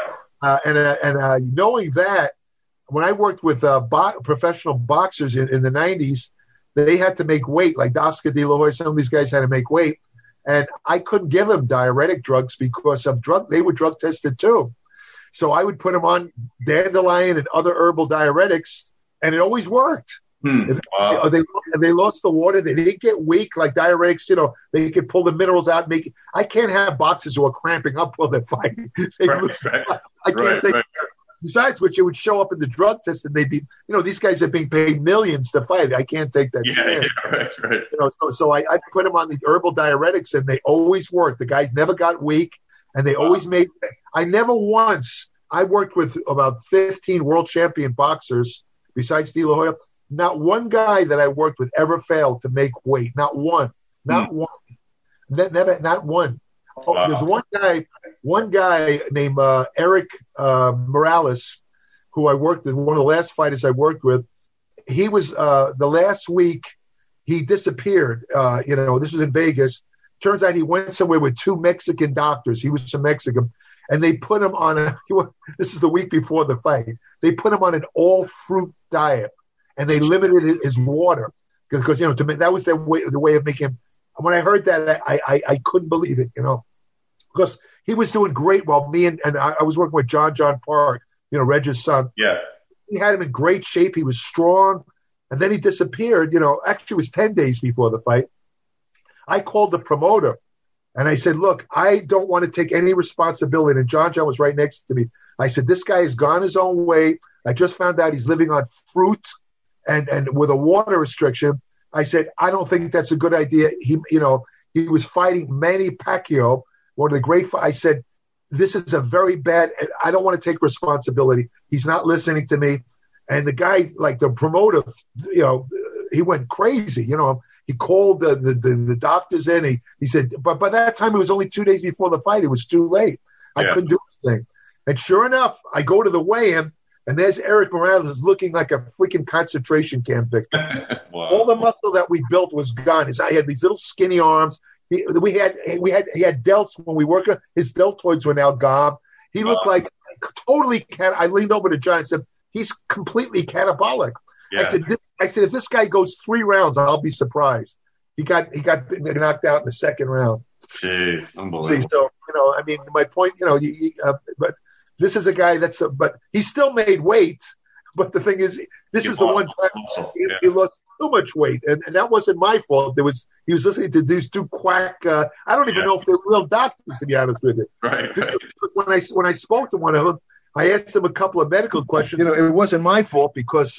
And knowing that, when I worked with professional boxers in the 90s, they had to make weight, like Oscar De La Hoya. Some of these guys had to make weight, and I couldn't give them diuretic drugs because of they were drug tested too. So I would put them on dandelion and other herbal diuretics, and it always worked. Wow. They lost the water. They didn't get weak like diuretics. They could pull the minerals out. I can't have boxers who are cramping up while they're fighting. I can't take. Besides which, it would show up in the drug test, and they'd be, these guys are being paid millions to fight. I can't take that. Right. So I put them on the herbal diuretics, and they always worked. The guys never got weak, and they always made. I never once. I worked with about 15 world champion boxers besides De La Hoya. Not one guy that I worked with ever failed to make weight. Not one. Not one. Never. Not one. Oh, there's one guy named Eric Morales, who I worked with, one of the last fighters I worked with. He was the last week he disappeared. This was in Vegas. Turns out he went somewhere with 2 Mexican doctors. He was from Mexico, and they put him on this is the week before the fight. They put him on an all fruit diet, and they limited his water because to me that was the way of making him. When I heard that, I couldn't believe it, because he was doing great while me and I was working with John Park, Reg's son. Yeah. He had him in great shape. He was strong. And then he disappeared, actually it was 10 days before the fight. I called the promoter and I said, look, I don't want to take any responsibility. And John was right next to me. I said, this guy has gone his own way. I just found out he's living on fruit and with a water restriction. I said, I don't think that's a good idea. He was fighting Manny Pacquiao, one of the great. I said, this is a very bad. I don't want to take responsibility. He's not listening to me. And the guy, like the promoter, he went crazy. He called the doctors in. He said, but by that time it was only 2 days before the fight. It was too late. I couldn't do anything. And sure enough, I go to the weigh-in. And there's Eric Morales looking like a freaking concentration camp victim. Wow. All the muscle that we built was gone. I had these little skinny arms. He had delts when we worked. His deltoids were now gone. He looked like totally. I leaned over to John and said, "He's completely catabolic." Yeah. I said, if this guy goes 3 rounds, I'll be surprised. He got knocked out in the second round. Jeez, unbelievable. So my point, but. This is a guy but he still made weight. But the thing is, this is the one time he lost too much weight. And that wasn't my fault. He was listening to these 2 quack, I don't even know if they're real doctors, to be honest with you. Right. When I spoke to one of them, I asked him a couple of medical questions. It wasn't my fault because,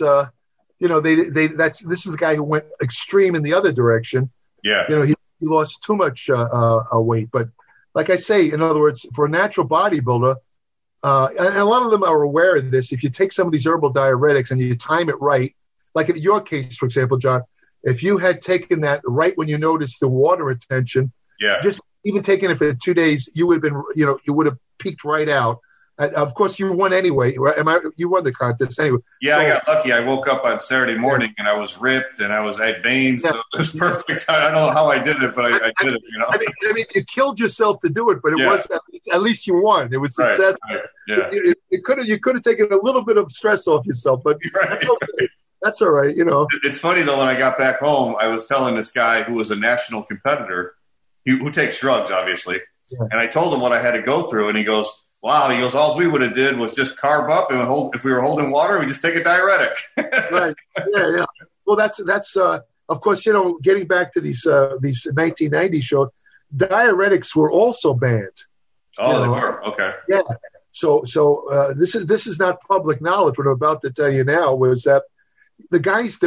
this is a guy who went extreme in the other direction. Yeah. He lost too much weight. But like I say, in other words, for a natural bodybuilder, and a lot of them are aware of this. If you take some of these herbal diuretics and you time it right, like in your case, for example, John, if you had taken that right when you noticed the water retention, just even taking it for 2 days, you would have been, you would have peaked right out. Of course, you won anyway. Right? You won the contest anyway. Yeah, I got lucky. I woke up on Saturday morning and I was ripped and I had veins. Yeah. So it was perfect. I don't know how I did it, but I did it. I mean, you killed yourself to do it, but it was at least you won. It was successful. Right. Yeah. You could have taken a little bit of stress off yourself, but that's okay. That's all right. It's funny though. When I got back home, I was telling this guy who was a national competitor, who takes drugs, obviously, and I told him what I had to go through, and he goes, wow, he goes, all we would have did was just carb up and if we were holding water, we just take a diuretic. Right. Yeah. Well, that's of course, getting back to these 1990 shows, diuretics were also banned. Oh, they were? Okay. Yeah. So this is not public knowledge. What I'm about to tell you now was that the guys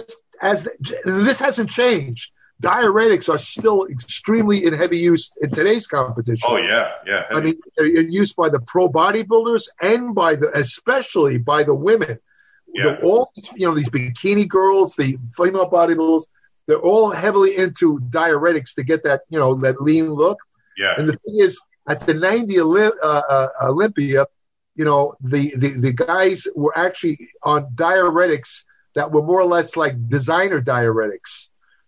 this hasn't changed. Diuretics are still extremely in heavy use in today's competition. Oh yeah. I mean, they're used by the pro bodybuilders and especially by the women. Yeah. All these bikini girls, the female bodybuilders, they're all heavily into diuretics to get that that lean look. Yeah. And the thing is, at the 90 Olympia, the guys were actually on diuretics that were more or less like designer diuretics.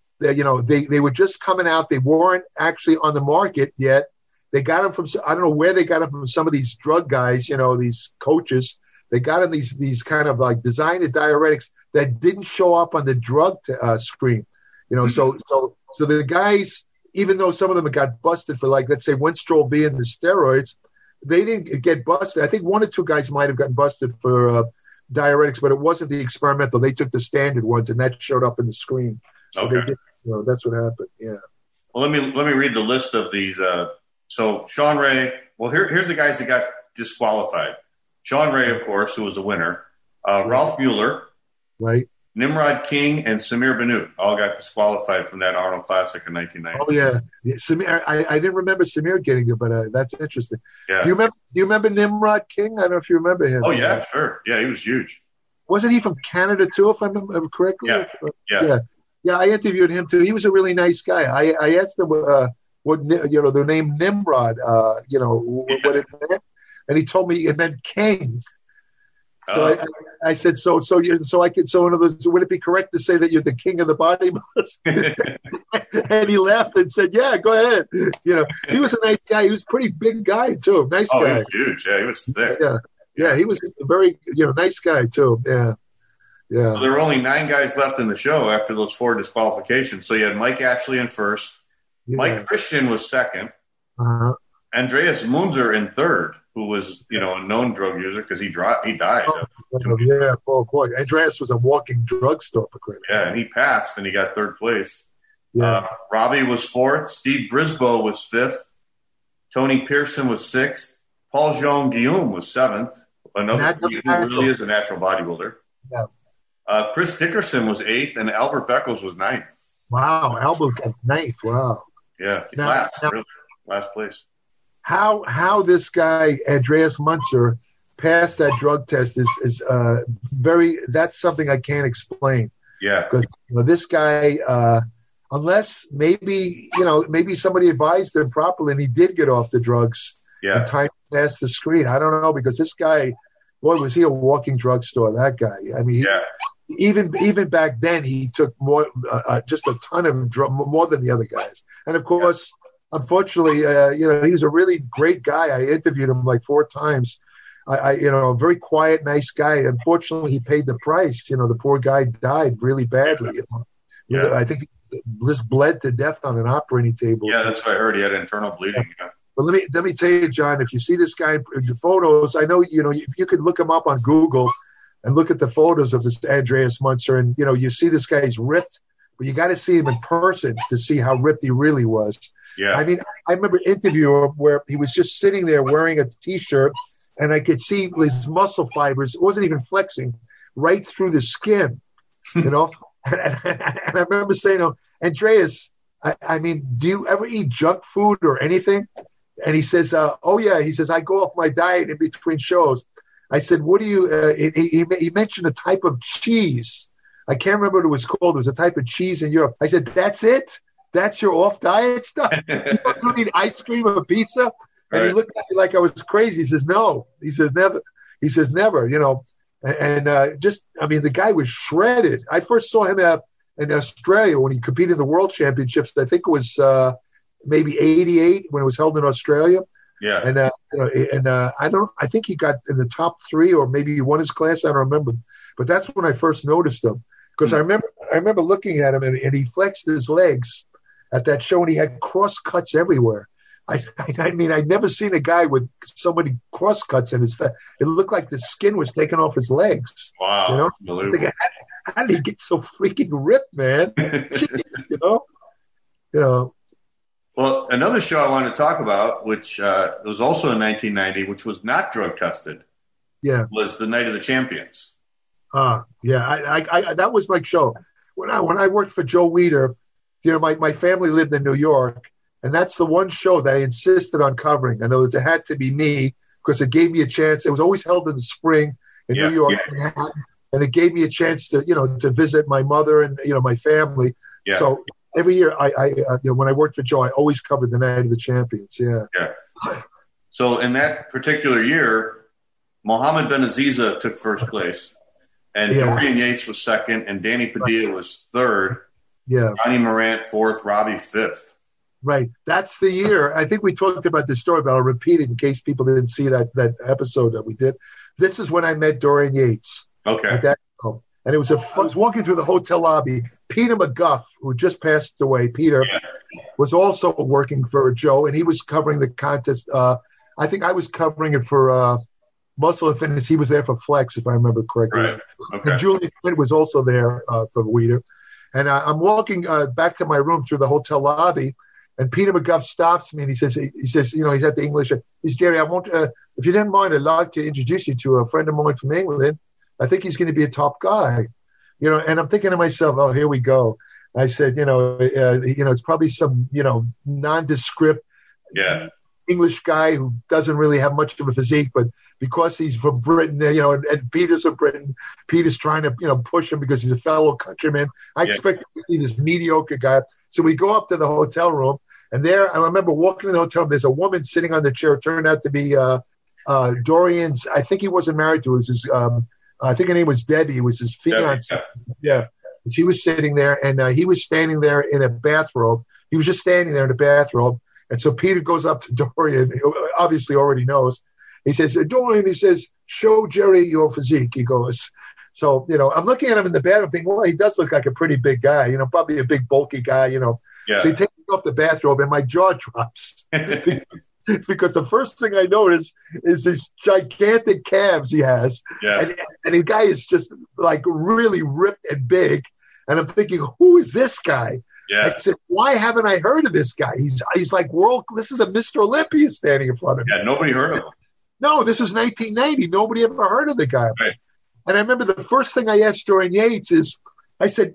They were just coming out. They weren't actually on the market yet. They got them from, I don't know where they got them from, some of these drug guys, these coaches. They got them these kind of like designer diuretics that didn't show up on the drug screen. So the guys, even though some of them got busted for, like, let's say Winstrol V and the steroids, they didn't get busted. I think one or two guys might have gotten busted for diuretics, but it wasn't the experimental. They took the standard ones, and that showed up in the screen. So okay. That's what happened. Yeah. Well, let me read the list of these. So Sean Ray. Well, here's the guys that got disqualified. Sean Ray, of course, who was the winner. Ralph Mueller, right? Nimrod King, and Samir Bannout all got disqualified from that Arnold Classic in 1990. Oh yeah. Samir. I didn't remember Samir getting it, but that's interesting. Yeah. Do you remember Nimrod King? I don't know if you remember him. Oh yeah, sure. Yeah, he was huge. Wasn't he from Canada too, if I remember correctly? Yeah. Yeah, I interviewed him too. He was a really nice guy. I asked him what the name Nimrod, what it meant, and he told me it meant king. So I said, so in other words, would it be correct to say that you're the king of the bodybuilders? And he laughed and said, yeah, go ahead. He was a nice guy. He was a pretty big guy too. Nice guy. He was huge. Yeah, he was thick. Yeah, he was a very nice guy too. Yeah. Yeah. So there were only 9 guys left in the show after those 4 disqualifications. So you had Mike Ashley in first. Yeah. Mike Christian was second. Uh-huh. Andreas Munzer in third, who was, a known drug user because he died. Oh, boy. Andreas was a walking drugstore. Yeah, and he passed, and he got third place. Yeah. Robbie was fourth. Steve Brisboe was fifth. Tony Pearson was sixth. Paul Jean Guillaume was seventh. Another who really is a natural bodybuilder. Yeah. Chris Dickerson was 8th, and Albert Beckles was 9th. Wow, Albert got 9th. Wow. Yeah, last place. How this guy Andreas Munzer passed that drug test is very. That's something I can't explain. Yeah, because this guy, unless maybe somebody advised him properly and he did get off the drugs. Yeah, in time to pass the screen. I don't know, because this guy, boy, was he a walking drugstore. That guy. I mean, even back then, he took more, just a ton of more than the other guys. And of course, unfortunately, he was a really great guy. I interviewed him like 4 times. A very quiet, nice guy. Unfortunately, he paid the price. The poor guy died really badly. I think he just bled to death on an operating table. Yeah, that's what I heard. He had internal bleeding. Yeah. But let me tell you, John, if you see this guy in the photos, I know you could look him up on Google and look at the photos of this Andreas Munzer, and you see this guy's ripped, but you got to see him in person to see how ripped he really was. Yeah. I mean, I remember interviewing him where he was just sitting there wearing a T-shirt, and I could see his muscle fibers. It wasn't even flexing, right through the skin, And I remember saying, Andreas, I mean, do you ever eat junk food or anything? And he says, oh, yeah. He says, I go off my diet in between shows. I said, what do you he mentioned a type of cheese. I can't remember what it was called. It was a type of cheese in Europe. I said, that's it? That's your off-diet stuff? You don't eat ice cream or pizza? And he looked at me like I was crazy. He says, no. He says, never. He says, never, the guy was shredded. I first saw him in Australia when he competed in the World Championships. I think it was maybe 88 when it was held in Australia. Yeah. I think he got in the top 3 or maybe he won his class. I don't remember. But that's when I first noticed him. Because I remember looking at him and he flexed his legs at that show and he had cross cuts everywhere. I'd never seen a guy with so many cross cuts in his. It looked like the skin was taken off his legs. Wow! How did he get so freaking ripped, man? Well, another show I wanted to talk about, which was also in 1990, which was not drug tested. Yeah, was the Night of the Champions. That was my show when I worked for Joe Weider. My family lived in New York. And that's the one show that I insisted on covering. In other words, it had to be me because it gave me a chance. It was always held in the spring in New York, Manhattan, and it gave me a chance to visit my mother and my family. Yeah. So every year, I when I worked for Joe, I always covered the Night of the Champions. Yeah. Yeah. So in that particular year, Mohammed Benaziza took first place, and Dorian Yates was second, and Danny Padilla was third. Yeah. Johnny Morant fourth, Robbie fifth. Right. That's the year. I think we talked about this story, but I'll repeat it in case people didn't see that episode that we did. This is when I met Dorian Yates. Okay. And it was I was walking through the hotel lobby. Peter McGuff, who just passed away, was also working for Joe, and he was covering the contest. I think I was covering it for Muscle and Fitness. He was there for Flex, if I remember correctly. Right. Okay. And Julian Quinn was also there for Weider. And I'm walking back to my room through the hotel lobby. And Peter McGuff stops me and he says, he's at the English. He's Jerry. I want, if you didn't mind, I'd like to introduce you to a friend of mine from England. I think he's going to be a top guy, And I'm thinking to myself, oh, here we go. I said, it's probably some, nondescript, English guy who doesn't really have much of a physique, but because he's from Britain, and Peter's from Britain, Peter's trying to, push him because he's a fellow countryman. I expect to see this mediocre guy. So we go up to the hotel room, and there, I remember walking in the hotel room, there's a woman sitting on the chair. It turned out to be Dorian's, I think he wasn't married to, it was his, I think her name was Debbie. It was his fiancée. Yeah. And she was sitting there, and he was standing there in a bathrobe. He was just standing there in a bathrobe. And so Peter goes up to Dorian, who obviously already knows. He says, Dorian, he says, show Jerry your physique. He goes. So, I'm looking at him in the bathroom thinking, well, he does look like a pretty big guy, probably a big, bulky guy, So he takes off the bathrobe, and my jaw drops. Because the first thing I notice is these gigantic calves he has. Yeah. And the guy is just like really ripped and big. And I'm thinking, who is this guy? Yeah. I said, why haven't I heard of this guy? He's like this is a Mr. Olympia standing in front of me. Yeah, nobody heard of him. No, this was 1990. Nobody ever heard of the guy. Right. And I remember the first thing I asked Dorian Yates is, I said,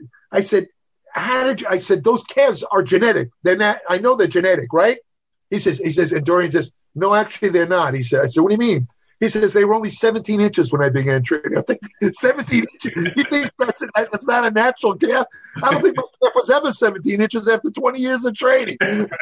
those calves are genetic. They're not, I know they're genetic, right? He says, and Dorian says, no, actually they're not. He said, I said, what do you mean? He says, they were only 17 inches when I began training. I think 17 inches. You think that's not a natural calf? I don't think my calf was ever 17 inches after 20 years of training. And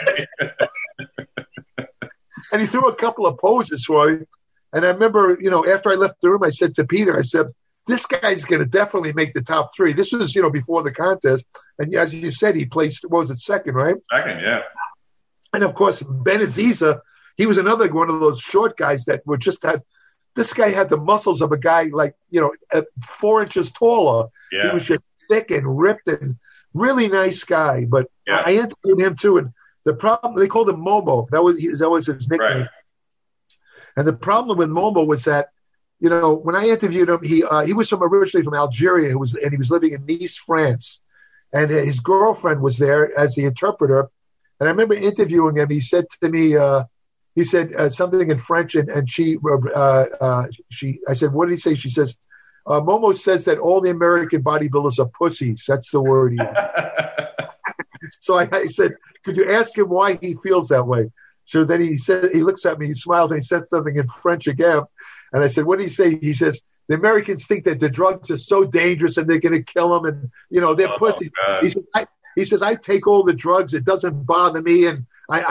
he threw a couple of poses for me. And I remember, after I left the room, I said to Peter, I said, this guy's going to definitely make the top three. This was, before the contest. And as you said, he placed, second, right? Second, yeah. And, of course, Benaziza, he was another one of those short guys that were just had – this guy had the muscles of a guy like, 4 inches taller. Yeah. He was just thick and ripped and really nice guy. But I interviewed him too. And the problem – they called him Momo. That was his nickname. Right. And the problem with Momo was that, when I interviewed him, he was originally from Algeria and he was living in Nice, France. And his girlfriend was there as the interpreter. And I remember interviewing him. He said to me he said something in French, and I said, what did he say? She says, Momo says that all the American bodybuilders are pussies. That's the word he used. So I said, could you ask him why he feels that way? So then he looks at me, he smiles, and he said something in French again. And I said, what did he say? He says, the Americans think that the drugs are so dangerous and they're going to kill them, and they're pussies. He says, I take all the drugs. It doesn't bother me. And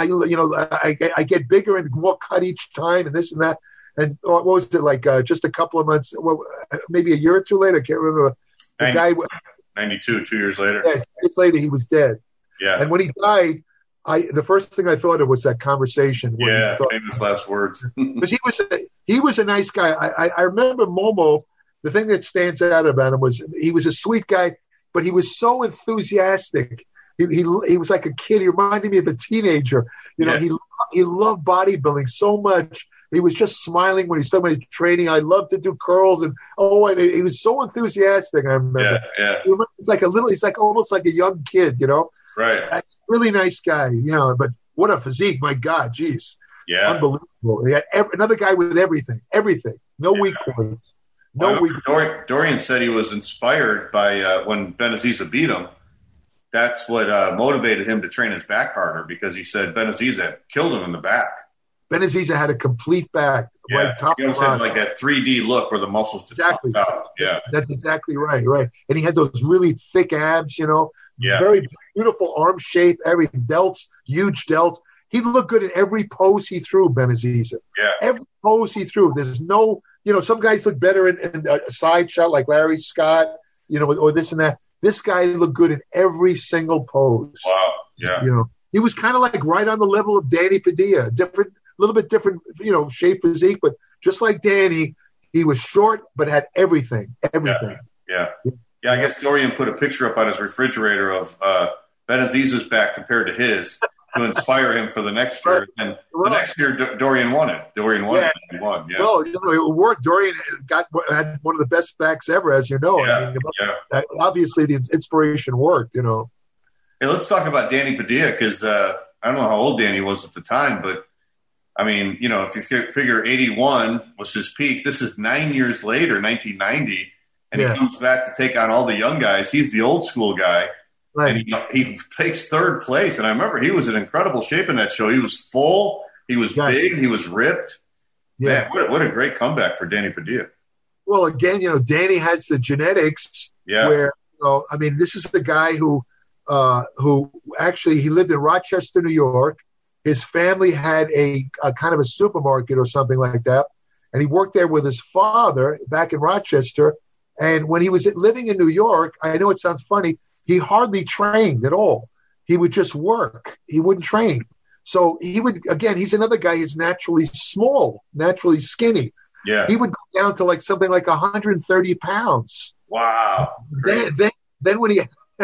I get bigger and more cut each time and this and that. And what was it like just a couple of months, maybe a year or two later? I can't remember. The guy, 92, 2 years later. Yeah, 2 years later, he was dead. Yeah. And when he died, the first thing I thought of was that conversation. Yeah, famous last words. Because he was a nice guy. I remember Momo. The thing that stands out about him was he was a sweet guy, but he was so enthusiastic. He was like a kid. He reminded me of a teenager. He loved bodybuilding so much. He was just smiling when he started training. I love to do curls and he was so enthusiastic. I remember. Yeah. He's like almost like a young kid, Right. Really nice guy, But what a physique! My God, geez. Yeah. Unbelievable. He had another guy with everything. No weak points. Dorian said he was inspired by when Benaziza beat him. That's what motivated him to train his back harder because he said Benaziza had killed him in the back. Benaziza had a complete back. Yeah, right top he almost had like that 3D look where the muscles just popped out. Yeah, that's exactly right. And he had those really thick abs, Yeah. Very beautiful arm shape, huge delts. He looked good in every pose he threw, Benaziza. Yeah. Every pose he threw. There's no, some guys look better in a side shot like Larry Scott, or this and that. This guy looked good in every single pose. Wow. Yeah. He was kind of like right on the level of Danny Padilla, a little bit different, shape, physique, but just like Danny, he was short but had everything. Yeah. I guess Dorian put a picture up on his refrigerator of Benaziza's back compared to his to inspire him for the next year. And the next year, Dorian won it. Dorian won it. He won. Yeah. Well, it worked. Dorian had one of the best backs ever, as you know. Yeah. Obviously, the inspiration worked. Hey, let's talk about Danny Padilla because I don't know how old Danny was at the time, but I mean, if you figure 81 was his peak, this is 9 years later, 1990, and he comes back to take on all the young guys. He's the old school guy, right? And he takes third place. And I remember he was in incredible shape in that show. He was full, he was big, he was ripped. Yeah, man, what a great comeback for Danny Padilla. Well, again, Danny has the genetics. Yeah. Where this is the guy who actually he lived in Rochester, New York. His family had a kind of a supermarket or something like that. And he worked there with his father back in Rochester. And when he was living in New York, I know it sounds funny, he hardly trained at all. He would just work. He wouldn't train. So he's another guy who's naturally small, naturally skinny. Yeah. He would go down to like something like 130 pounds. Wow. Then when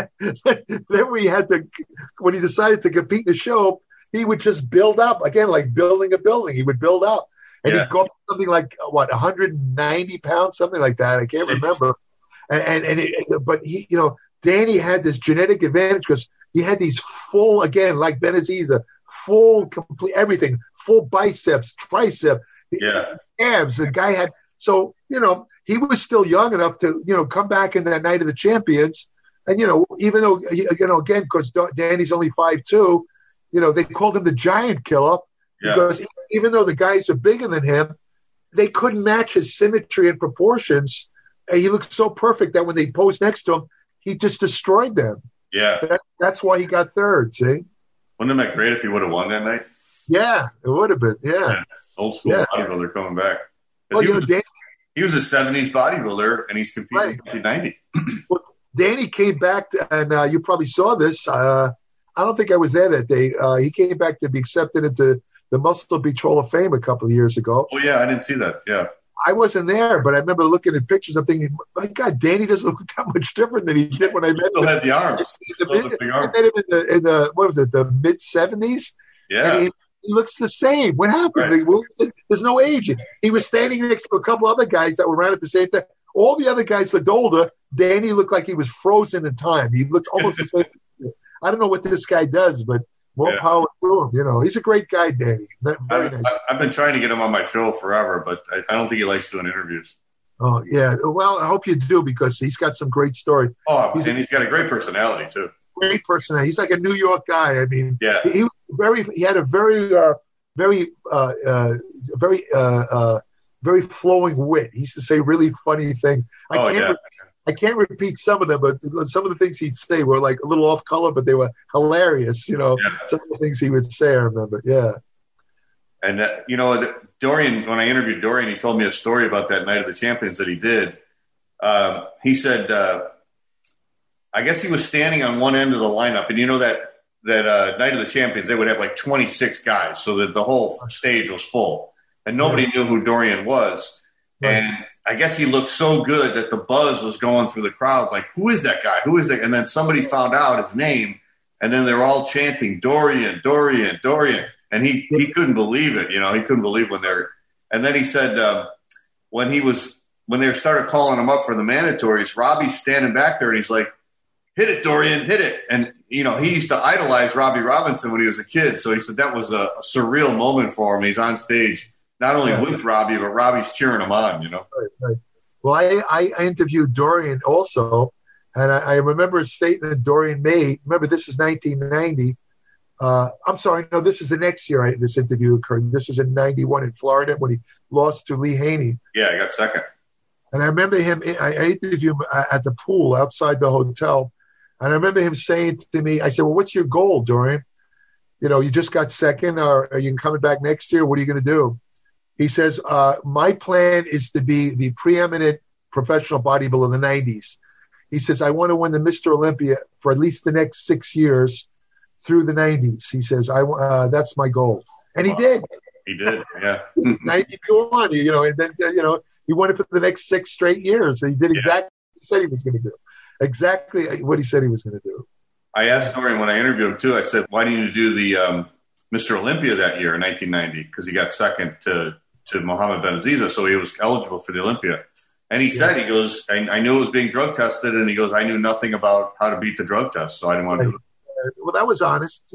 he decided to compete in the show, he would just build up again, like building a building. He would build up, and he'd go up to something like 190 pounds, something like that. I can't remember. But he, Danny had this genetic advantage because he had these full, again, like Benaziza, full, complete everything, full biceps, tricep, abs. The guy had he was still young enough to come back in that night of the champions, and even though again because Danny's only 5'2". They called him the giant killer because even though the guys are bigger than him, they couldn't match his symmetry and proportions. And he looked so perfect that when they posed next to him, he just destroyed them. Yeah. That's why he got third, see? Wouldn't it be great if he would have won that night? Yeah, it would have been, yeah. Old school bodybuilder coming back. Well, he was a 70s bodybuilder, and he's competing in 1990. Well, Danny came back, and you probably saw this. I don't think I was there that day. He came back to be accepted into the Muscle Beach Hall of Fame a couple of years ago. Oh, yeah, I didn't see that, yeah. I wasn't there, but I remember looking at pictures. I'm thinking, my God, Danny doesn't look that much different than he did when I met him. Still had the arms. I met him in the what was it, the mid-70s? Yeah. And he looks the same. What happened? Right. There's no age. He was standing next to a couple other guys that were around at the same time. All the other guys looked older. Danny looked like he was frozen in time. He looked almost the same. I don't know what this guy does, but more power to him. He's a great guy, Danny. Very nice. I've been trying to get him on my show forever, but I don't think he likes doing interviews. Oh, yeah. Well, I hope you do because he's got some great stories. Oh, and he's got a great personality, too. Great personality. He's like a New York guy. I mean, he had a very flowing wit. He used to say really funny things. I I can't repeat some of them, but some of the things he'd say were like a little off color, but they were hilarious. Some of the things he would say, I remember. Yeah. And, Dorian, when I interviewed Dorian, he told me a story about that Night of the Champions that he did. He said, I guess he was standing on one end of the lineup, and that Night of the Champions, they would have like 26 guys, so that the whole stage was full. And nobody knew who Dorian was. Right. And I guess he looked so good that the buzz was going through the crowd, like, who is that guy? Who is that? And then somebody found out his name, and then they're all chanting, Dorian, Dorian, Dorian. And he couldn't believe it. He couldn't believe and then he said when they started calling him up for the mandatories, Robbie's standing back there and he's like, hit it, Dorian, hit it. And, he used to idolize Robbie Robinson when he was a kid. So he said that was a surreal moment for him. He's on stage, not only with Robbie, but Robbie's cheering him on, Right. Well, I interviewed Dorian also, and I remember a statement Dorian made. Remember, this is 1990. I'm sorry, no, this is the next year this interview occurred. This is in 91 in Florida when he lost to Lee Haney. Yeah, I got second. And I remember I interviewed him at the pool outside the hotel. And I remember him saying to me, I said, well, what's your goal, Dorian? You just got second, or are you coming back next year? What are you going to do? He says, my plan is to be the preeminent professional bodybuilder in the 90s. He says, I want to win the Mr. Olympia for at least the next 6 years through the 90s. He says, that's my goal. And he did. He did, yeah. 91, and then, he won it for the next 6 straight years. So he did exactly what he said he was going to do. Exactly what he said he was going to do. I asked Dorian when I interviewed him, too, I said, why didn't you do the Mr. Olympia that year in 1990? Because he got second to Mohammed Benaziza, so he was eligible for the Olympia. And he said, he goes, I knew it was being drug tested, and he goes, I knew nothing about how to beat the drug test, so I didn't want to do it. Well, that was honest.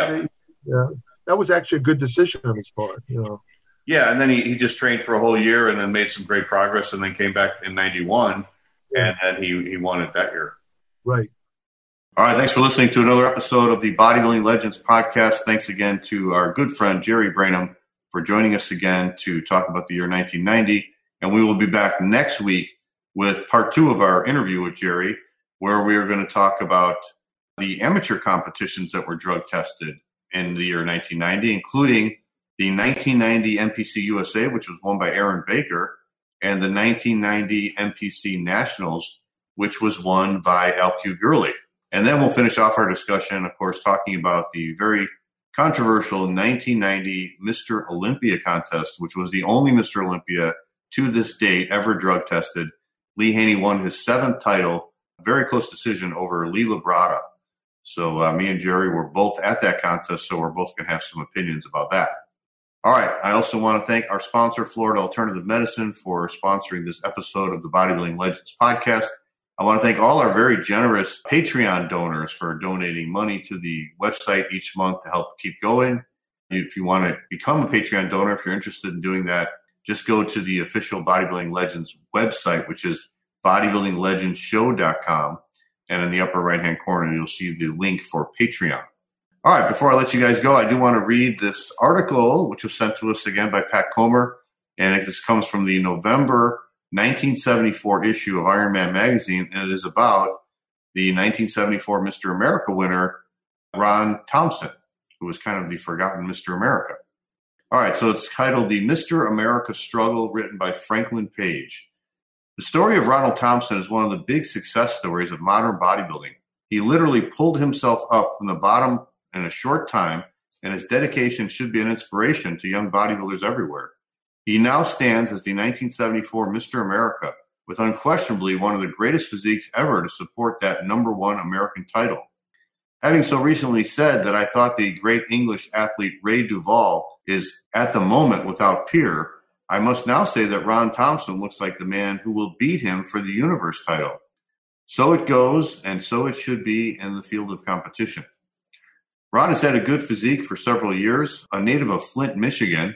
That was actually a good decision on his part. Yeah, and then he just trained for a whole year and then made some great progress and then came back in 91, and then he won it that year. Right. All right, thanks for listening to another episode of the Bodybuilding Legends podcast. Thanks again to our good friend Jerry Branham for joining us again to talk about the year 1990. And we will be back next week with part 2 of our interview with Jerry, where we are going to talk about the amateur competitions that were drug tested in the year 1990, including the 1990 NPC USA, which was won by Aaron Baker, and the 1990 NPC Nationals, which was won by Alcu Gurley. And then we'll finish off our discussion, of course, talking about the very controversial 1990 Mr. Olympia contest, which was the only Mr. Olympia to this date ever drug tested. Lee Haney won his 7th title, a very close decision over Lee Labrada. So me and Jerry were both at that contest, so we're both going to have some opinions about that. All right. I also want to thank our sponsor, Florida Alternative Medicine, for sponsoring this episode of the Bodybuilding Legends podcast. I want to thank all our very generous Patreon donors for donating money to the website each month to help keep going. If you want to become a Patreon donor, if you're interested in doing that, just go to the official Bodybuilding Legends website, which is bodybuildinglegendshow.com. And in the upper right-hand corner, you'll see the link for Patreon. All right, before I let you guys go, I do want to read this article, which was sent to us again by Pat Comer. And this comes from the November 1974 issue of Iron Man magazine. And it is about the 1974 Mr. America winner, Ron Thompson, who was kind of the forgotten Mr. America. All right, so it's titled The Mr. America Struggle, written by Franklin Page. The story of Ronald Thompson is one of the big success stories of modern bodybuilding. He literally pulled himself up from the bottom in a short time, and his dedication should be an inspiration to young bodybuilders everywhere. He now stands as the 1974 Mr. America, with unquestionably one of the greatest physiques ever to support that #1 American title. Having so recently said that I thought the great English athlete Ray Duvall is at the moment without peer, I must now say that Ron Thompson looks like the man who will beat him for the universe title. So it goes, and so it should be in the field of competition. Ron has had a good physique for several years. A native of Flint, Michigan,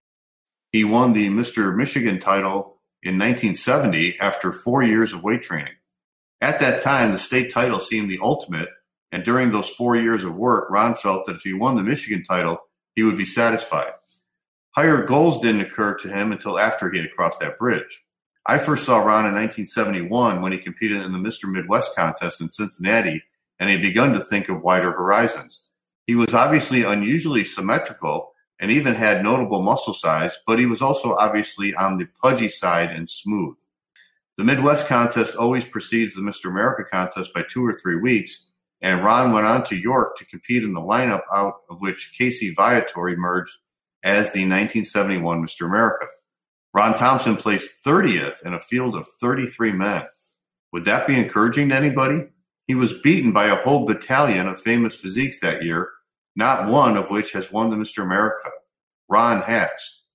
he won the Mr. Michigan title in 1970 after 4 years of weight training. At that time, the state title seemed the ultimate, and during those 4 years of work, Ron felt that if he won the Michigan title, he would be satisfied. Higher goals didn't occur to him until after he had crossed that bridge. I first saw Ron in 1971 when he competed in the Mr. Midwest contest in Cincinnati, and he had begun to think of wider horizons. He was obviously unusually symmetrical and even had notable muscle size, but he was also obviously on the pudgy side and smooth. The Midwest contest always precedes the Mr. America contest by 2 or 3 weeks, and Ron went on to York to compete in the lineup out of which Casey Viator emerged as the 1971 Mr. America. Ron Thompson placed 30th in a field of 33 men. Would that be encouraging to anybody? He was beaten by a whole battalion of famous physiques that year, not one of which has won the Mr. America. Ron has.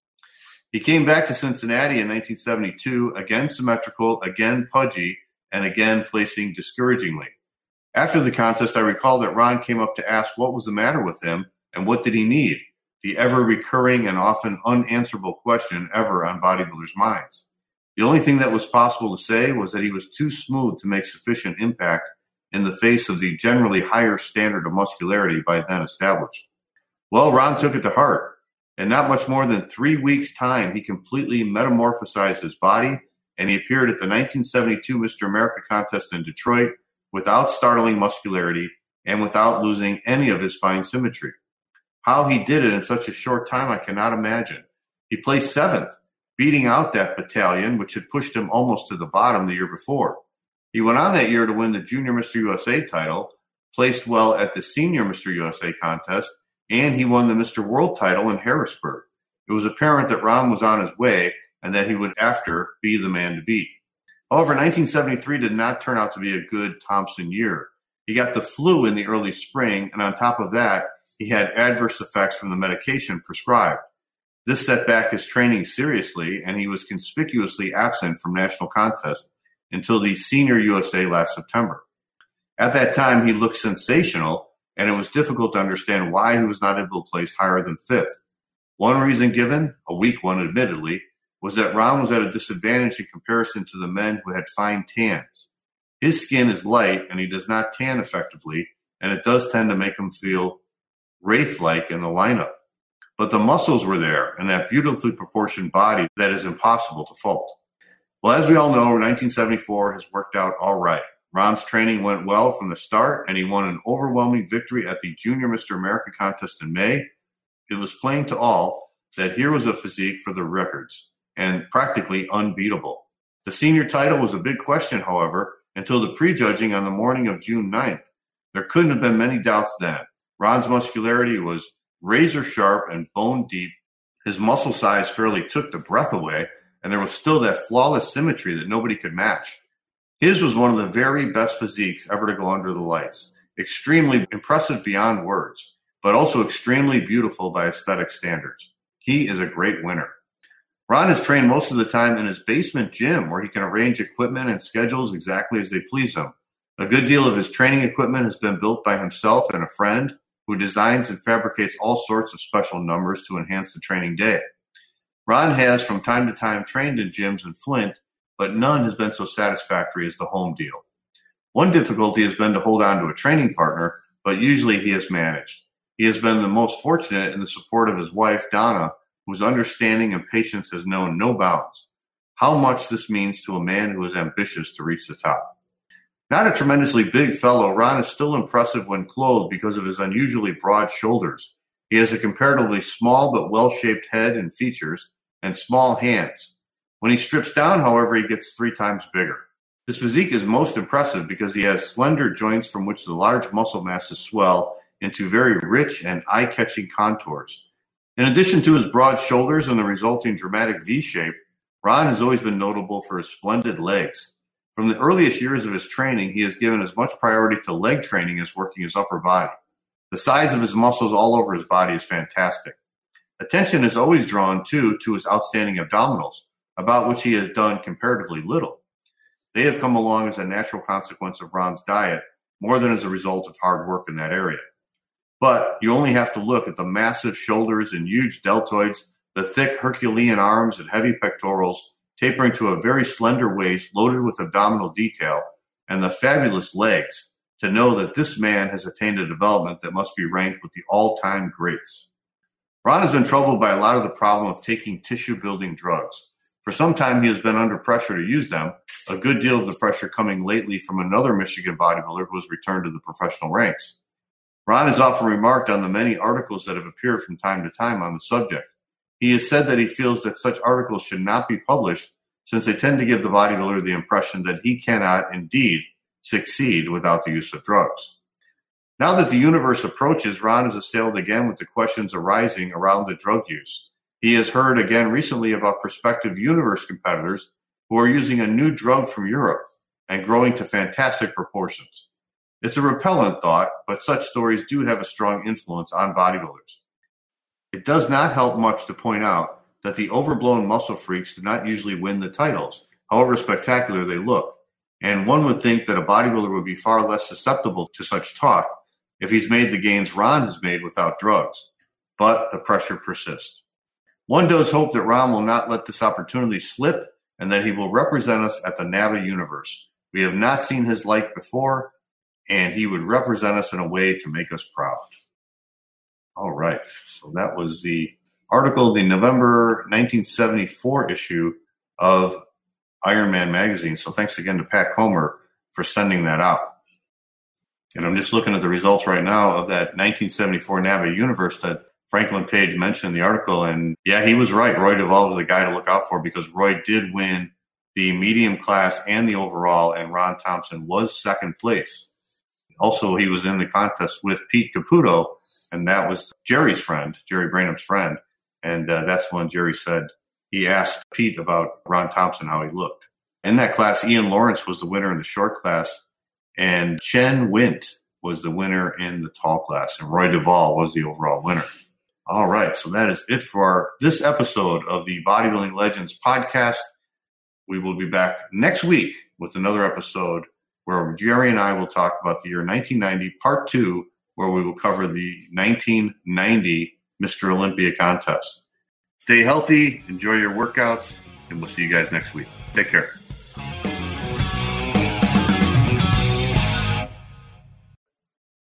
He came back to Cincinnati in 1972, again symmetrical, again pudgy, and again placing discouragingly. After the contest, I recall that Ron came up to ask what was the matter with him and what did he need, the ever-recurring and often unanswerable question ever on bodybuilders' minds. The only thing that was possible to say was that he was too smooth to make sufficient impact in the face of the generally higher standard of muscularity by then established. Well, Ron took it to heart. In not much more than 3 weeks' time, he completely metamorphosized his body, and he appeared at the 1972 Mr. America contest in Detroit without startling muscularity and without losing any of his fine symmetry. How he did it in such a short time, I cannot imagine. He placed 7th, beating out that battalion, which had pushed him almost to the bottom the year before. He went on that year to win the Junior Mr. USA title, placed well at the Senior Mr. USA contest, and he won the Mr. World title in Harrisburg. It was apparent that Ron was on his way and that he would after be the man to beat. However, 1973 did not turn out to be a good Thompson year. He got the flu in the early spring, and on top of that, he had adverse effects from the medication prescribed. This set back his training seriously, and he was conspicuously absent from national contests until the Senior USA last September. At that time, he looked sensational, and it was difficult to understand why he was not able to place higher than 5th. One reason given, a weak one admittedly, was that Ron was at a disadvantage in comparison to the men who had fine tans. His skin is light, and he does not tan effectively, and it does tend to make him feel wraith-like in the lineup. But the muscles were there, and that beautifully proportioned body that is impossible to fault. Well, as we all know, 1974 has worked out all right. Ron's training went well from the start, and he won an overwhelming victory at the Junior Mr. America contest in May. It was plain to all that here was a physique for the records, and practically unbeatable. The senior title was a big question, however, until the prejudging on the morning of June 9th. There couldn't have been many doubts then. Ron's muscularity was razor sharp and bone deep. His muscle size fairly took the breath away, and there was still that flawless symmetry that nobody could match. His was one of the very best physiques ever to go under the lights. Extremely impressive beyond words, but also extremely beautiful by aesthetic standards. He is a great winner. Ron is trained most of the time in his basement gym where he can arrange equipment and schedules exactly as they please him. A good deal of his training equipment has been built by himself and a friend who designs and fabricates all sorts of special numbers to enhance the training day. Ron has from time to time trained in gyms in Flint, but none has been so satisfactory as the home deal. One difficulty has been to hold on to a training partner, but usually he has managed. He has been the most fortunate in the support of his wife, Donna, whose understanding and patience has known no bounds. How much this means to a man who is ambitious to reach the top. Not a tremendously big fellow, Ron is still impressive when clothed because of his unusually broad shoulders. He has a comparatively small but well-shaped head and features, and small hands. When he strips down, however, he gets 3 times bigger. His physique is most impressive because he has slender joints from which the large muscle masses swell into very rich and eye-catching contours. In addition to his broad shoulders and the resulting dramatic V-shape, Ron has always been notable for his splendid legs. From the earliest years of his training, he has given as much priority to leg training as working his upper body. The size of his muscles all over his body is fantastic. Attention is always drawn, too, to his outstanding abdominals, about which he has done comparatively little. They have come along as a natural consequence of Ron's diet, more than as a result of hard work in that area. But you only have to look at the massive shoulders and huge deltoids, the thick Herculean arms and heavy pectorals, tapering to a very slender waist loaded with abdominal detail, and the fabulous legs, to know that this man has attained a development that must be ranked with the all-time greats. Ron has been troubled by a lot of the problem of taking tissue-building drugs. For some time, he has been under pressure to use them, a good deal of the pressure coming lately from another Michigan bodybuilder who has returned to the professional ranks. Ron has often remarked on the many articles that have appeared from time to time on the subject. He has said that he feels that such articles should not be published since they tend to give the bodybuilder the impression that he cannot indeed succeed without the use of drugs. Now that the universe approaches, Ron is assailed again with the questions arising around the drug use. He has heard again recently about prospective universe competitors who are using a new drug from Europe and growing to fantastic proportions. It's a repellent thought, but such stories do have a strong influence on bodybuilders. It does not help much to point out that the overblown muscle freaks do not usually win the titles, however spectacular they look. And one would think that a bodybuilder would be far less susceptible to such talk if he's made the gains Ron has made without drugs. But the pressure persists. One does hope that Ron will not let this opportunity slip and that he will represent us at the NABBA universe. We have not seen his like before, and he would represent us in a way to make us proud. All right, so that was the article, the November 1974 issue of Iron Man magazine. So thanks again to Pat Comer for sending that out. And I'm just looking at the results right now of that 1974 NABBA universe that Franklin Page mentioned in the article. And yeah, he was right. Roy Duvall was the guy to look out for because Roy did win the medium class and the overall, and Ron Thompson was second place. Also, he was in the contest with Pete Caputo, and that was Jerry's friend, Jerry Branham's friend. And that's when Jerry said he asked Pete about Ron Thompson, how he looked. In that class, Ian Lawrence was the winner in the short class, and Chen Wint was the winner in the tall class, and Roy Duvall was the overall winner. All right, so that is it for this episode of the Bodybuilding Legends podcast. We will be back next week with another episode where Jerry and I will talk about the year 1990, part 2, where we will cover the 1990 Mr. Olympia contest. Stay healthy, enjoy your workouts, and we'll see you guys next week. Take care.